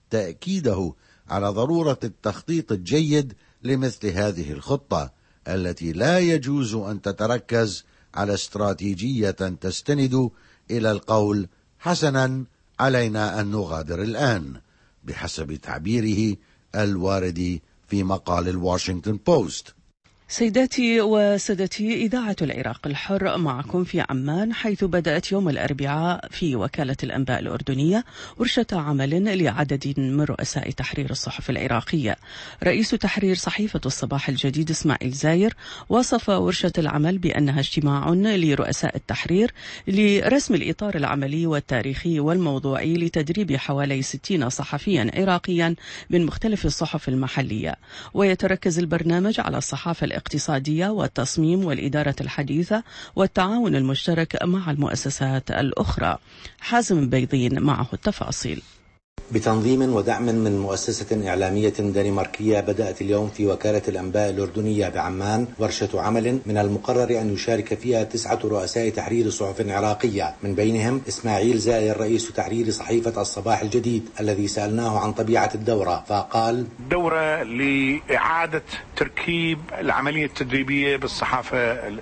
تأكيده على ضرورة التخطيط الجيد لمثل هذه الخطة التي لا يجوز أن تتركز على استراتيجية تستند إلى القول حسنا علينا أن نغادر الآن بحسب تعبيره الوارد في مقال الواشنطن بوست. سيداتي وسادتي، إذاعة العراق الحر معكم في عمان، حيث بدأت يوم الأربعاء في وكالة الأنباء الأردنية ورشة عمل لعدد من رؤساء تحرير الصحف العراقية. رئيس تحرير صحيفة الصباح الجديد إسماعيل زاير وصف ورشة العمل بأنها اجتماع لرؤساء التحرير لرسم الإطار العملي والتاريخي والموضوعي لتدريب حوالي ستين صحفيا عراقيا من مختلف الصحف المحلية. ويتركز البرنامج على الصحافة الاقتصادية والتصميم والإدارة الحديثة والتعاون المشترك مع المؤسسات الأخرى. حازم بيضين معه التفاصيل. بتنظيم ودعم من مؤسسة إعلامية دنماركية بدأت اليوم في وكالة الأنباء الأردنية بعمان ورشة عمل من المقرر أن يشارك فيها تسعة رؤساء تحرير صحف عراقية، من بينهم إسماعيل زاير رئيس تحرير صحيفة الصباح الجديد، الذي سألناه عن طبيعة الدورة فقال: دورة لإعادة تركيب العملية التدريبية بالصحافة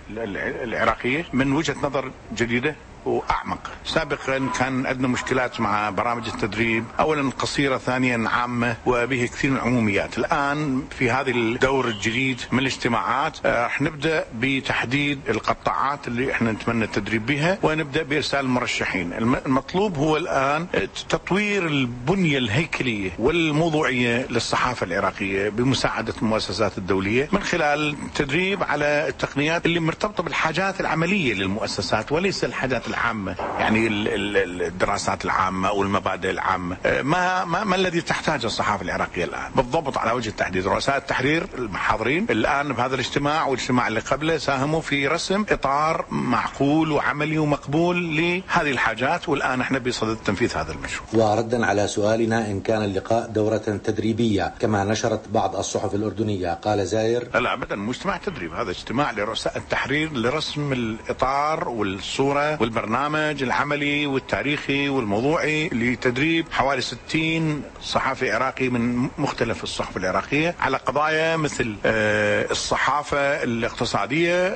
العراقية من وجهة نظر جديدة وأعمق. سابقا كان عندنا مشكلات مع برامج التدريب، أولا قصيرة، ثانيا عامة، وبه كثير من العموميات. الآن في هذه الدور الجديد من الاجتماعات راح نبدأ بتحديد القطاعات اللي احنا نتمنى التدريب بها، ونبدأ بإرسال المرشحين. المطلوب هو الآن تطوير البنية الهيكلية والموضوعية للصحافة العراقية بمساعدة المؤسسات الدولية من خلال تدريب على التقنيات اللي مرتبطة بالحاجات العملية للمؤسسات وليس الحاجات العامة، يعني الدراسات العامة أو المبادئ العامة. ما ما, ما الذي تحتاجه الصحافة العراقية الآن بالضبط على وجه التحديد؟ رؤساء التحرير المحاضرين الآن بهذا الاجتماع والاجتماع اللي قبله ساهموا في رسم إطار معقول وعملي ومقبول لهذه الحاجات، والآن احنا بصدد تنفيذ هذا المشروع. وردا على سؤالنا إن كان اللقاء دورة تدريبية كما نشرت بعض الصحف الأردنية، قال زاير: لا أبدا، مو اجتماع تدريب، هذا اجتماع لرؤساء التحرير لرسم الإطار والصورة والبرنامج العملي والتاريخي والموضوعي لتدريب حوالي ستين صحفي عراقي من مختلف الصحف العراقية على قضايا مثل الصحافة الاقتصادية،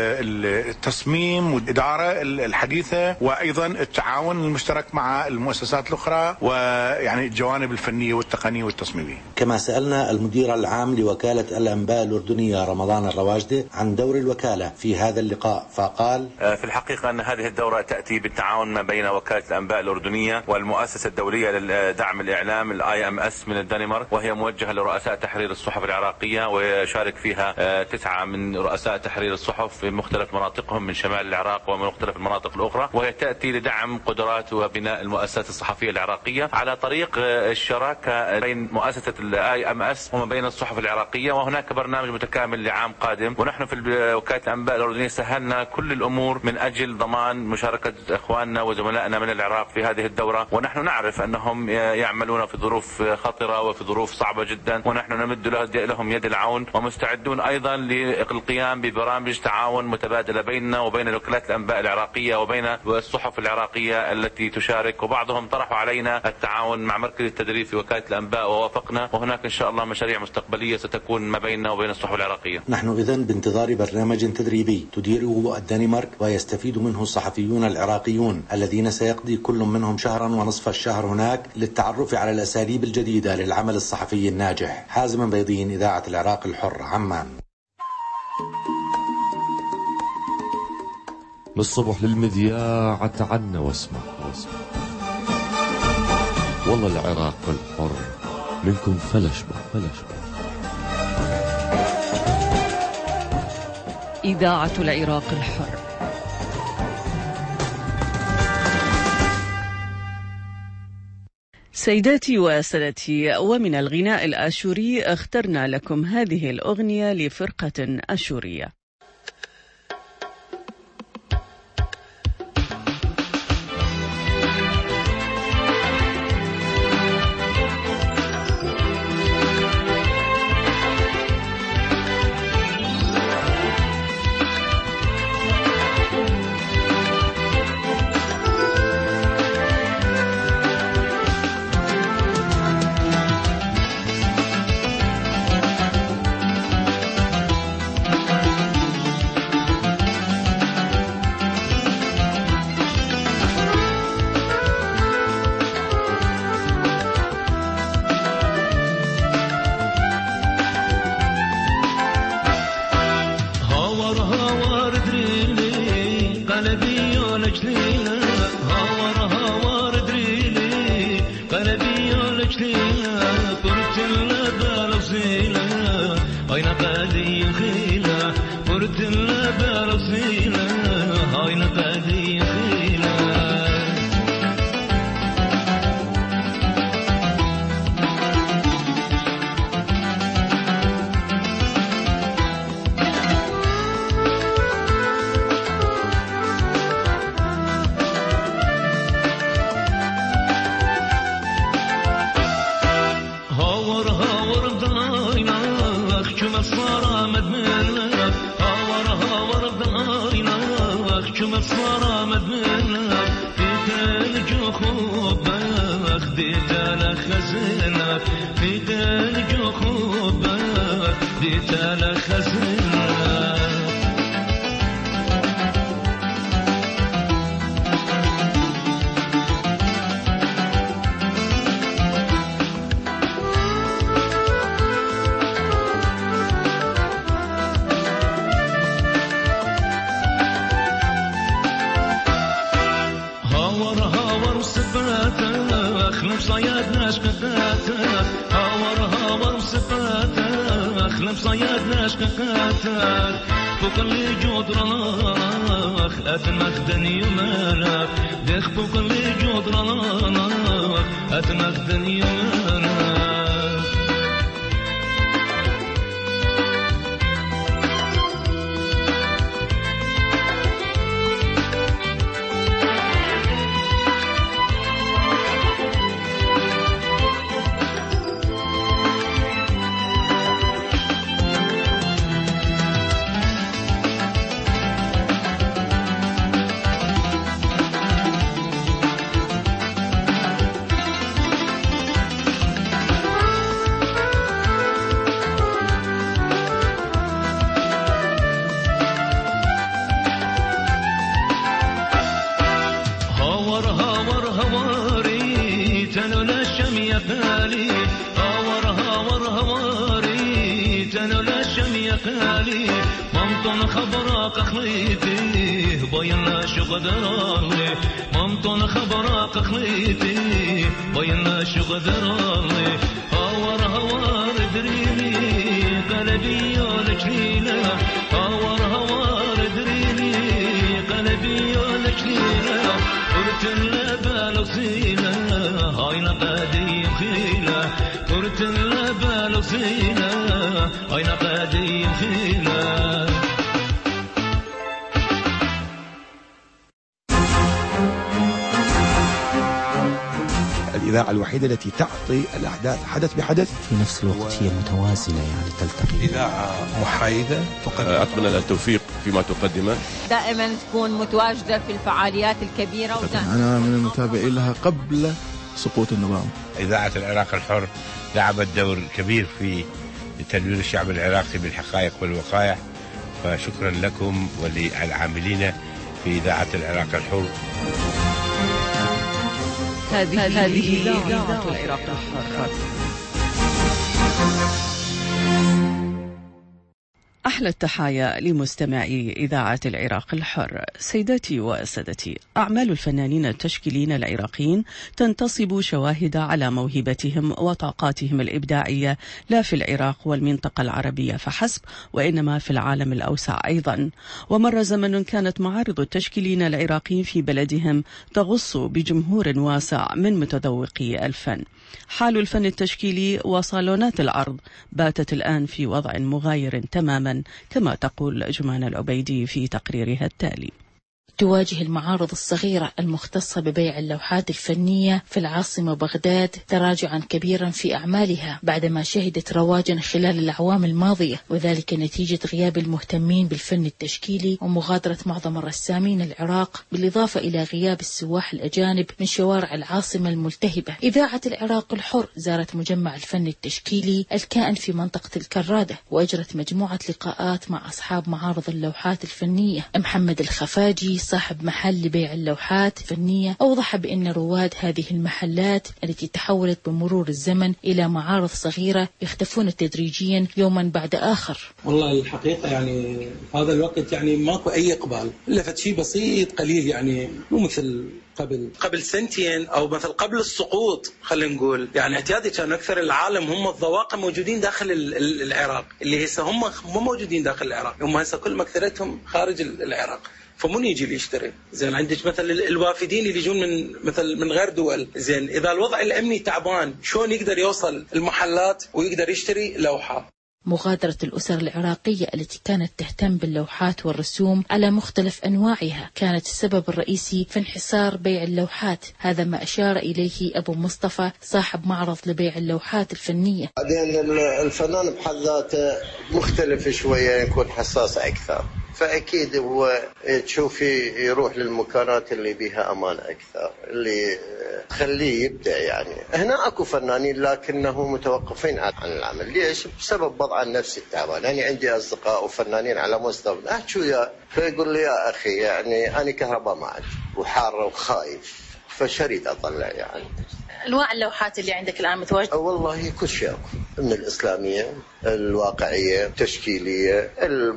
التصميم والإدارة الحديثة، وأيضا التعاون المشترك مع المؤسسات الأخرى، ويعني الجوانب الفنية والتقنية والتصميمية. كما سألنا المدير العام لوكالة الأنباء الأردنية رمضان الرواجدة عن دور الوكالة في هذا اللقاء فقال: في الحقيقة أن هذه الدورة تأتي بالتعاون ما بين وكالة الأنباء الأردنية والمؤسسة الدولية لدعم الإعلام الآي إم إس من الدنمارك، وهي موجهة لرؤساء تحرير الصحف العراقية، ويشارك فيها تسعة من رؤساء تحرير الصحف في مختلف مناطقهم من شمال العراق ومن مختلف المناطق الأخرى، وهي تأتي لدعم قدرات وبناء المؤسسات الصحفية العراقية على طريق الشراكة بين مؤسسة الآي إم إس وما بين الصحف العراقية. وهناك برنامج متكامل لعام قادم، ونحن في وكالة الأنباء الأردنية سهلنا كل الأمور من أجل ضمان مشاركة إخواننا وزملائنا من العراق في هذه الدورة، ونحن نعرف أنهم يعملون في ظروف خطرة وفي ظروف صعبة جدا، ونحن نمد لهم يد العون، ومستعدون أيضا للقيام ببرامج تعاون متبادلة بيننا وبين وكالات الأنباء العراقية وبين الصحف العراقية التي تشارك. وبعضهم طرحوا علينا التعاون مع مركز التدريب في وكالة الأنباء ووافقنا، وهناك إن شاء الله مشاريع مستقبلية ستكون ما بيننا وبين الصحف العراقية. نحن إذن بانتظار برنامج تدريبي تديره الدنمارك ويستفيد منه الصحفيون العراقيون الذين سيقضي كل منهم شهرا ونصف الشهر هناك للتعرف على الأساليب الجديدة للعمل الصحفي الناجح. حازم بيضين، إذاعة العراق الحر، عمان. من الصبح للمذياع تعنا واسمع واسمع، والله العراق الحر منكم فلش بح فلش بح. إذاعة العراق الحر. سيداتي وسادتي، ومن الغناء الآشوري اخترنا لكم هذه الأغنية لفرقة أشورية. الإذاعة الوحيدة التي تعطي الأحداث حدث بحدث في نفس الوقت هي متوازنة، يعني تلتقي. إذاعة محايدة. أتمنى التوفيق فيما تقدمه، دائما تكون متواجدة في الفعاليات الكبيرة. أنا من المتابعين لها قبل سقوط النظام. إذاعة العراق الحر لعبت دور كبير في تنوير الشعب العراقي بالحقائق والوقائع، فشكرا لكم وللعاملين في إذاعة العراق الحر. هذه إذاعة العراق الحر. أحلى التحايا لمستمعي إذاعة العراق الحر. سيداتي وسادتي، أعمال الفنانين التشكيليين العراقيين تنتصب شواهد على موهبتهم وطاقاتهم الإبداعية لا في العراق والمنطقة العربية فحسب، وإنما في العالم الأوسع أيضا. ومر زمن كانت معارض التشكيليين العراقيين في بلدهم تغص بجمهور واسع من متذوقي الفن. حال الفن التشكيلي وصالونات العرض باتت الآن في وضع مغاير تماما، كما تقول جمان العبيدي في تقريرها التالي. تواجه المعارض الصغيرة المختصة ببيع اللوحات الفنية في العاصمة بغداد تراجعا كبيرا في أعمالها بعدما شهدت رواجا خلال الأعوام الماضية، وذلك نتيجة غياب المهتمين بالفن التشكيلي ومغادرة معظم الرسامين العراق، بالإضافة إلى غياب السواح الأجانب من شوارع العاصمة الملتهبة. إذاعة العراق الحر زارت مجمع الفن التشكيلي الكائن في منطقة الكرادة، وأجرت مجموعة لقاءات مع أصحاب معارض اللوحات الفنية. محمد الخفاجي صاحب محل لبيع اللوحات الفنية أوضح بأن رواد هذه المحلات التي تحولت بمرور الزمن إلى معارض صغيرة يختفون تدريجيا يوما بعد آخر. والله الحقيقة يعني هذا الوقت يعني ماكو أي إقبال إلا فشي بسيط قليل، يعني مو مثل قبل قبل سنتين او مثل قبل السقوط. خلينا نقول يعني اعتيادي كان اكثر العالم هم الذواقة موجودين داخل العراق، اللي هسه هم مو موجودين داخل العراق، هم هسه كل مكثرتهم خارج العراق، فمن يجي اللي يشتري. زين عندك مثل الوافدين اللي يجون من مثل من غير دول، زين اذا الوضع الامني تعبان شلون يقدر يوصل المحلات ويقدر يشتري لوحة؟ مغادرة الأسر العراقية التي كانت تهتم باللوحات والرسوم على مختلف أنواعها كانت السبب الرئيسي في انحسار بيع اللوحات. هذا ما أشار إليه أبو مصطفى صاحب معرض لبيع اللوحات الفنية. بعدين الفنان بحد ذاته مختلف شوية، يكون حساس أكثر، فأكيد هو تشوفي يروح للمكانات اللي بيها أمان أكثر، اللي تخليه يبدع. يعني هنا أكو فنانين لكنه متوقفين عن العمل. ليش؟ بسبب وضع النفسي التعبان. يعني عندي أصدقاء وفنانين على مستوى أحكي وياه فيقول لي يا أخي يعني أنا كهرباء ما عندي وحارة وخايف، فشريد أطلع. يعني أنواع اللوحات اللي عندك الآن متواجدة؟ والله كل شيء أكو، من الإسلامية، الواقعية، التشكيلية،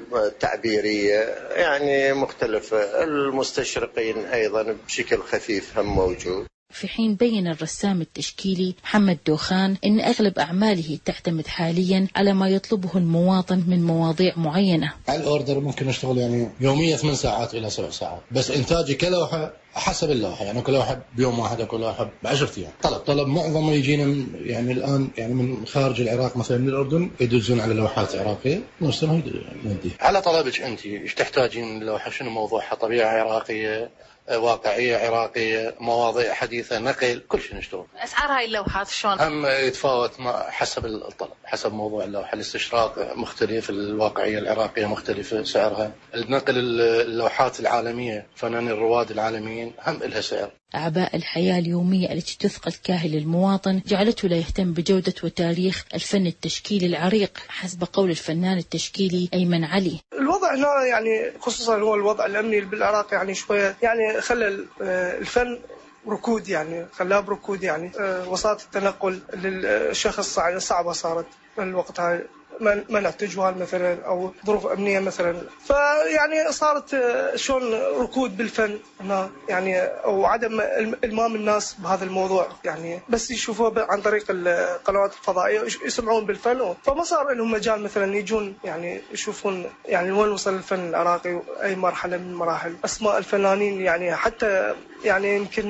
التعبيرية، يعني مختلفة. المستشرقين أيضا بشكل خفيف هم موجود. في حين بين الرسام التشكيلي محمد دوخان أن أغلب أعماله تعتمد حاليا على ما يطلبه المواطن من مواضيع معينة. على الأوردر ممكن أشتغل يعني يوميا ثمان ساعات إلى سبع ساعات، بس إنتاجي كلوحة حسب اللوحة. يعني كل واحد بيوم واحد، كل واحد بعشرة أيام. طلب طلب معظمه يجينا يعني الآن يعني من خارج العراق، مثلا من الأردن يدزون على لوحات عراقية نرسمها ندي. على طلبك أنت إيش تحتاجين اللوحة؟ شنو موضوعها؟ طبيعة عراقية، واقعية عراقية، مواضيع حديثة، نقل، كل شيء نشتغل. أسعار هاي اللوحات شلون؟ هم يتفاوت حسب الطلب، حسب موضوع اللوحة. الاستشراق مختلف، الواقعية العراقية مختلفة سعرها، النقل اللوحات العالمية، فنانين الرواد العالميين هم لها سعر. أعباء الحياة اليومية التي تثقل كاهل المواطن جعلته لا يهتم بجودة وتاريخ الفن التشكيلي العريق، حسب قول الفنان التشكيلي أيمن علي. الوضع هنا يعني خصوصا هو الوضع الأمني بالعراق يعني شوية يعني خلى الفن ركود، يعني خلاه بركود. يعني وسائط التنقل للشخص صعبة صارت الوقت هاي، منع تجوال مثلا او ظروف امنيه مثلا، فيعني صارت شلون ركود بالفن هنا يعني، او عدم المام الناس بهذا الموضوع. يعني بس يشوفوه عن طريق القنوات الفضائيه يسمعون بالفن، فما صار لهم مجال مثلا يجون يعني يشوفون يعني وين وصل الفن العراقي، اي مرحله من مراحل، اسماء الفنانين يعني حتى يعني يمكن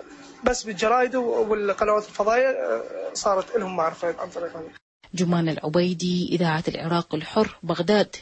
بس بالجرايد والقنوات الفضائيه صارت لهم معرفه عن طريق هذا. جمان العبيدي، إذاعة العراق الحر، بغداد.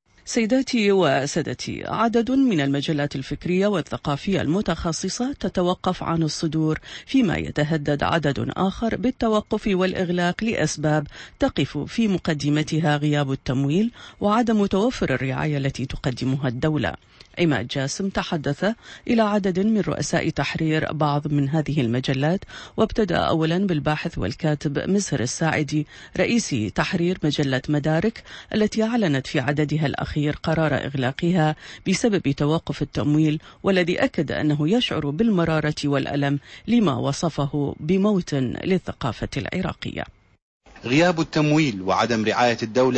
سيداتي وسادتي، عدد من المجلات الفكرية والثقافية المتخصصة تتوقف عن الصدور، فيما يتهدد عدد آخر بالتوقف والإغلاق لأسباب تقف في مقدمتها غياب التمويل وعدم توفر الرعاية التي تقدمها الدولة. عماد جاسم تحدث إلى عدد من رؤساء تحرير بعض من هذه المجلات، وابتدأ أولا بالباحث والكاتب مزهر الساعدي رئيس تحرير مجلة مدارك التي أعلنت في عددها الأخير قرار إغلاقها بسبب توقف التمويل، والذي أكد أنه يشعر بالمرارة والألم لما وصفه بموت للثقافة العراقية. غياب التمويل وعدم رعاية الدولة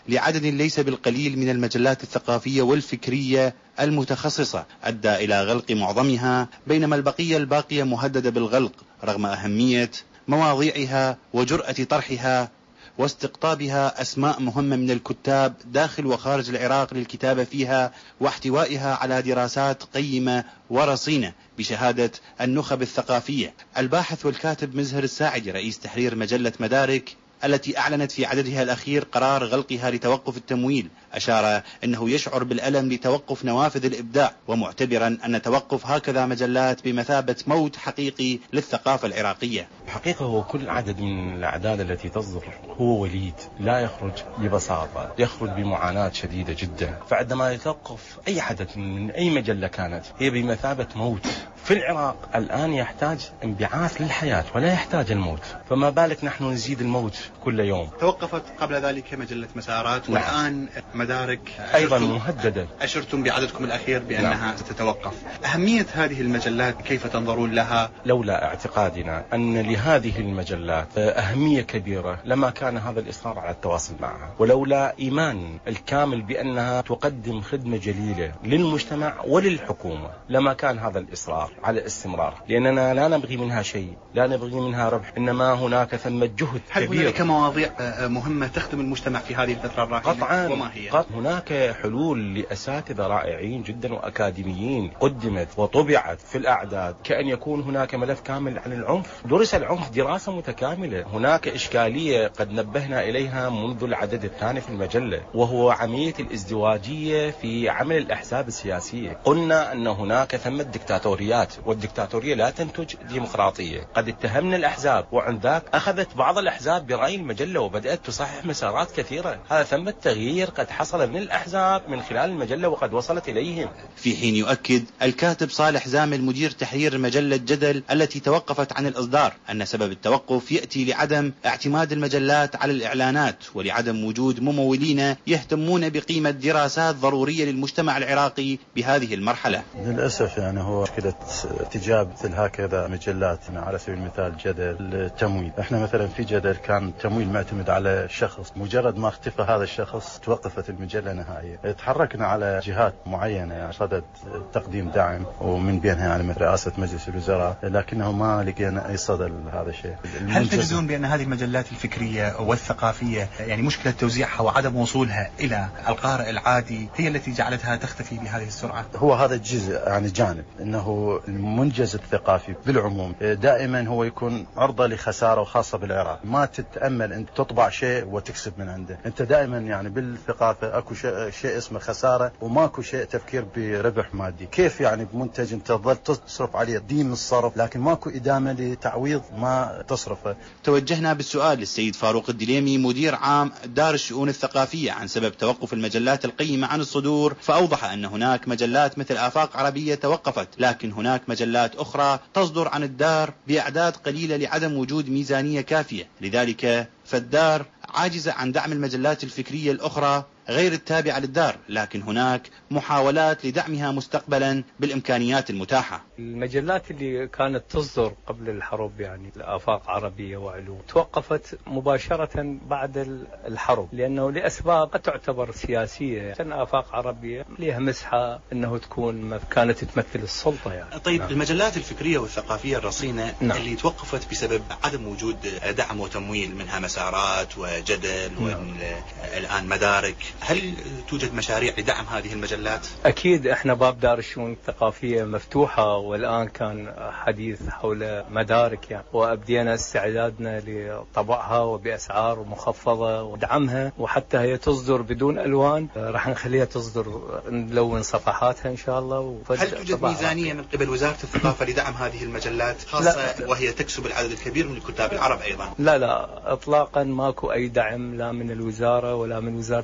لعدد ليس بالقليل من المجلات الثقافية والفكرية المتخصصة أدى إلى غلق معظمها، بينما البقية الباقية مهددة بالغلق رغم أهمية مواضيعها وجرأة طرحها واستقطابها أسماء مهمة من الكتاب داخل وخارج العراق للكتابة فيها واحتوائها على دراسات قيمة ورصينة بشهادة النخب الثقافية. الباحث والكاتب مزهر الساعدي رئيس تحرير مجلة مدارك التي أعلنت في عددها الأخير قرار غلقها لتوقف التمويل أشار أنه يشعر بالألم لتوقف نوافذ الإبداع، ومعتبرا أن توقف هكذا مجلات بمثابة موت حقيقي للثقافة العراقية. حقيقة هو كل عدد من الأعداد التي تصدر هو وليد لا يخرج ببساطة، يخرج بمعاناة شديدة جدا، فعندما يتوقف أي حدث من أي مجلة كانت هي بمثابة موت. في العراق الآن يحتاج انبعاث للحياة ولا يحتاج الموت، فما بالك نحن نزيد الموت كل يوم. توقفت قبل ذلك مجلة مسارات والآن مدارك أيضا مهددة. أشرتم بعددكم الأخير بأنها نعم. ستتوقف. أهمية هذه المجلات كيف تنظرون لها؟ لولا اعتقادنا أن لهذه المجلات أهمية كبيرة لما كان هذا الإصرار على التواصل معها، ولولا إيمان الكامل بأنها تقدم خدمة جليلة للمجتمع وللحكومة لما كان هذا الإصرار على الاستمرار، لأننا لا نبغي منها شيء، لا نبغي منها ربح، إنما هناك ثم جهد هل كبير. هناك مواضيع مهمة تخدم المجتمع في هذه الفترة الراهنة؟ قطعا. وما هي؟ قط... هناك حلول لأساتذة رائعين جدا وأكاديميين قدمت وطبعت في الأعداد، كأن يكون هناك ملف كامل عن العنف، درس العنف دراسة متكاملة. هناك إشكالية قد نبهنا إليها منذ العدد الثاني في المجلة، وهو عملية الازدواجية في عمل الأحزاب السياسية. قلنا أن هناك ثمة دكتاتوريات، والدكتاتورية لا تنتج ديمقراطية. قد اتهمنا الأحزاب، وعند ذاك أخذت بعض الأحزاب برأي المجلة وبدأت تصحح مسارات كثيرة. هذا ثمة تغيير قد حصل من الأحزاب من خلال المجلة وقد وصلت إليهم. في حين يؤكد الكاتب صالح زامل مدير تحرير مجلة جدل التي توقفت عن الإصدار أن سبب التوقف يأتي لعدم اعتماد المجلات على الإعلانات ولعدم وجود ممولين يهتمون بقيمة دراسات ضرورية للمجتمع العراقي بهذه المرحلة. للأسف يعني هو مشكلة تجاب مثل هكذا مجلات، على سبيل المثال جدل التمويل. احنا مثلا في جدل كان التمويل معتمد على شخص، مجرد ما اختفى هذا الشخص توقفت المجلة نهائيا. تحركنا على جهات معينة يعني صدد تقديم دعم، ومن بينها يعني مثل رئاسة مجلس الوزراء، لكنه ما لقينا أي صدى لهذا الشيء. هل تجدون بأن هذه المجلات الفكرية والثقافية يعني مشكلة توزيعها وعدم وصولها إلى القارئ العادي هي التي جعلتها تختفي بهذه السرعة؟ هو هذا الجزء يعني جانب، إنه المنجز الثقافي بالعموم دائما هو يكون عرضة لخسارة، وخاصة بالعراق. ما تتأمل أنت تطبع شيء وتكسب من عنده، أنت دائما يعني بالثقافة أكو شيء, شيء اسمه خسارة، وماكو شيء تفكير بربح مادي. كيف يعني بمنتج أنت تظل تصرف عليه دين الصرف لكن ماكو إدامة لتعويض ما تصرفه؟ توجهنا بالسؤال للسيد فاروق الدليمي مدير عام دار الشؤون الثقافية عن سبب توقف المجلات القيمة عن الصدور، فأوضح أن هناك مجلات مثل آفاق عربية توقفت، لكن هناك مجلات أخرى تصدر عن الدار بأعداد قليلة لعدم وجود ميزانية كافية، لذلك فالدار عاجزة عن دعم المجلات الفكرية الأخرى غير التابعة للدار، لكن هناك محاولات لدعمها مستقبلا بالإمكانيات المتاحة. المجلات اللي كانت تصدر قبل الحرب يعني الآفاق عربية وعلوم توقفت مباشرة بعد الحرب، لأنه لأسباب قد تعتبر سياسية. آفاق عربية لها مسحة أنه تكون كانت تمثل السلطة يعني. طيب نعم. المجلات الفكرية والثقافية الرصينة نعم. اللي توقفت بسبب عدم وجود دعم وتمويل، منها مسارات وجدل نعم. والآن مدارك، هل توجد مشاريع لدعم هذه المجلات؟ أكيد إحنا باب دار الشؤون الثقافية مفتوحة، والآن كان حديث حول مدارك يعني، وأبدينا استعدادنا لطبعها وبأسعار مخفضة ودعمها، وحتى هي تصدر بدون ألوان راح نخليها تصدر نلون صفحاتها إن شاء الله. هل توجد ميزانية من قبل وزارة الثقافة لدعم هذه المجلات خاصة لا. وهي تكسب العدد الكبير من الكتاب العرب أيضا؟ لا لا إطلاقا ماكو أي دعم لا من الوزارة ولا من وزارة المالية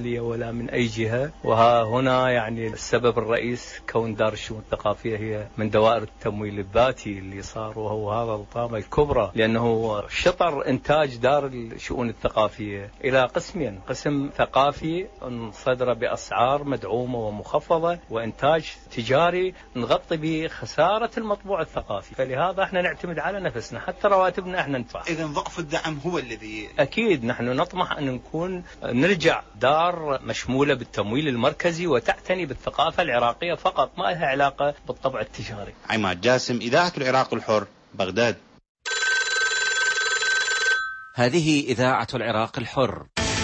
مالية ولا من أي جهة. وها هنا يعني السبب الرئيس كون دار الشؤون الثقافية هي من دوائر التمويل الذاتي اللي صار، وهو هذا الطامة الكبرى، لأنه شطر إنتاج دار الشؤون الثقافية إلى قسمين: قسم ثقافي صدر بأسعار مدعومة ومخفضة، وإنتاج تجاري نغطي به خسارة المطبوع الثقافي. فلهذا احنا نعتمد على نفسنا، حتى رواتبنا احنا ندفع. إذن ضعف الدعم هو الذي أكيد نحن نطمح أن نكون نرجع دار مشمولة بالتمويل المركزي وتعتني بالثقافة العراقية فقط، ما لها علاقة بالطبع التجاري. عماد جاسم، إذاعة العراق الحر، بغداد. هذه إذاعة العراق الحر.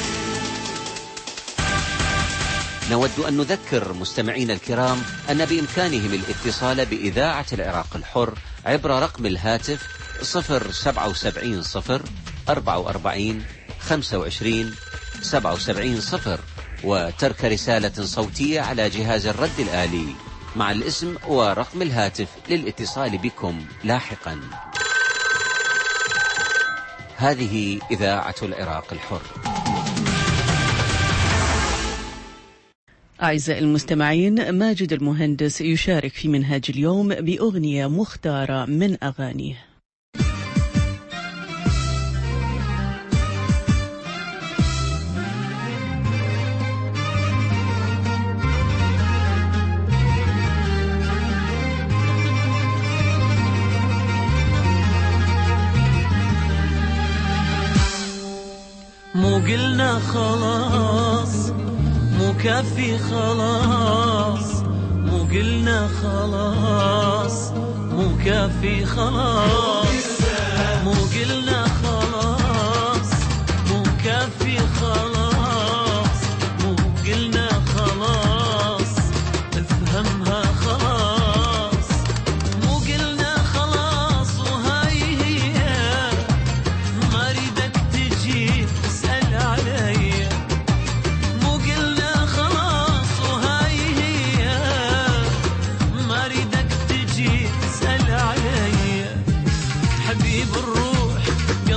نود أن نذكر مستمعين الكرام أن بإمكانهم الاتصال بإذاعة العراق الحر عبر رقم الهاتف صفر سبعة وسبعين صفر أربعة وأربعين خمسة وعشرين سبعة وسبعين صفر، وترك رسالة صوتية على جهاز الرد الآلي مع الاسم ورقم الهاتف للاتصال بكم لاحقا. هذه إذاعة العراق الحر. أعزائي المستمعين، ماجد المهندس يشارك في منهاج اليوم بأغنية مختارة من أغانيه. مو قلنا خلاص مو كافي خلاص، مو قلنا خلاص مو كافي خلاص، مو قلنا خلاص مو كافي خلاص، مو قلنا خلاص افهمها خلاص، مو قلنا خلاص وهاي هي ما ريدك تجي تسأل علي، مو قلنا خلاص وهاي هي ما ريدك تجي تسأل علي، حبيب الروح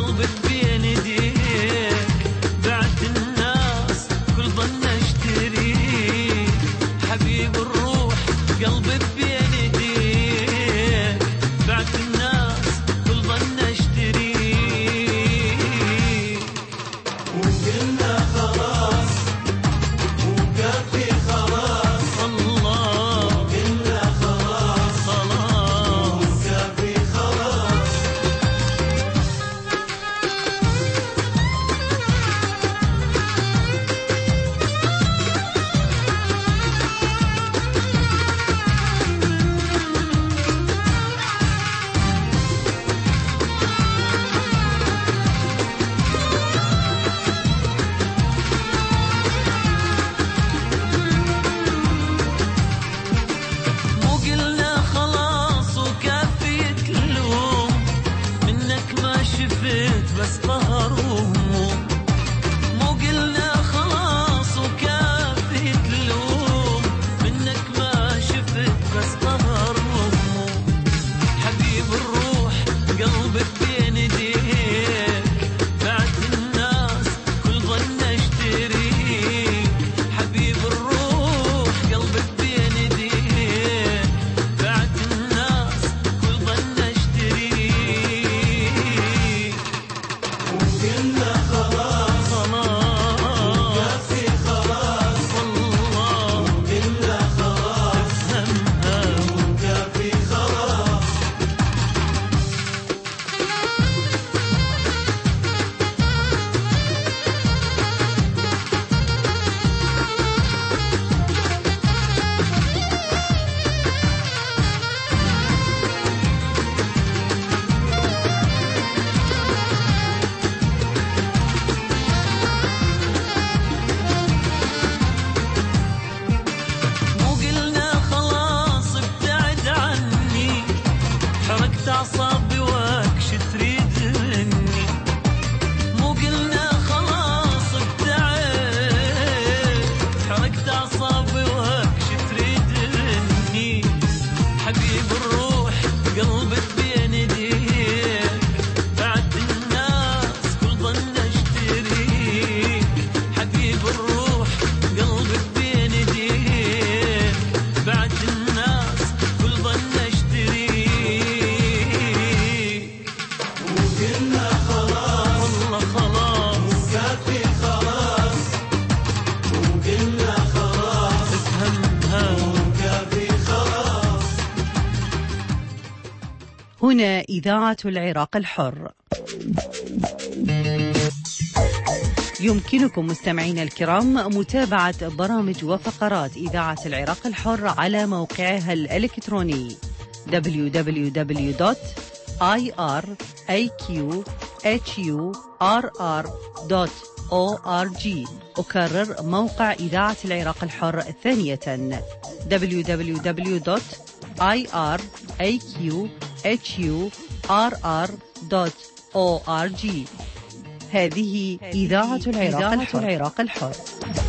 هنا إذاعة العراق الحر. يمكنكم مستمعين الكرام متابعة برامج وفقرات إذاعة العراق الحر على موقعها الإلكتروني دبليو دبليو دبليو دوت آي آر إيه كيو إتش يو آر آر دوت أو آر جي. أكرر موقع إذاعة العراق الحر ثانية دبليو دبليو دبليو دوت آي آر إيه كيو إتش يو آر آر دوت أو آر جي. هذه إذاعة العراق الحر.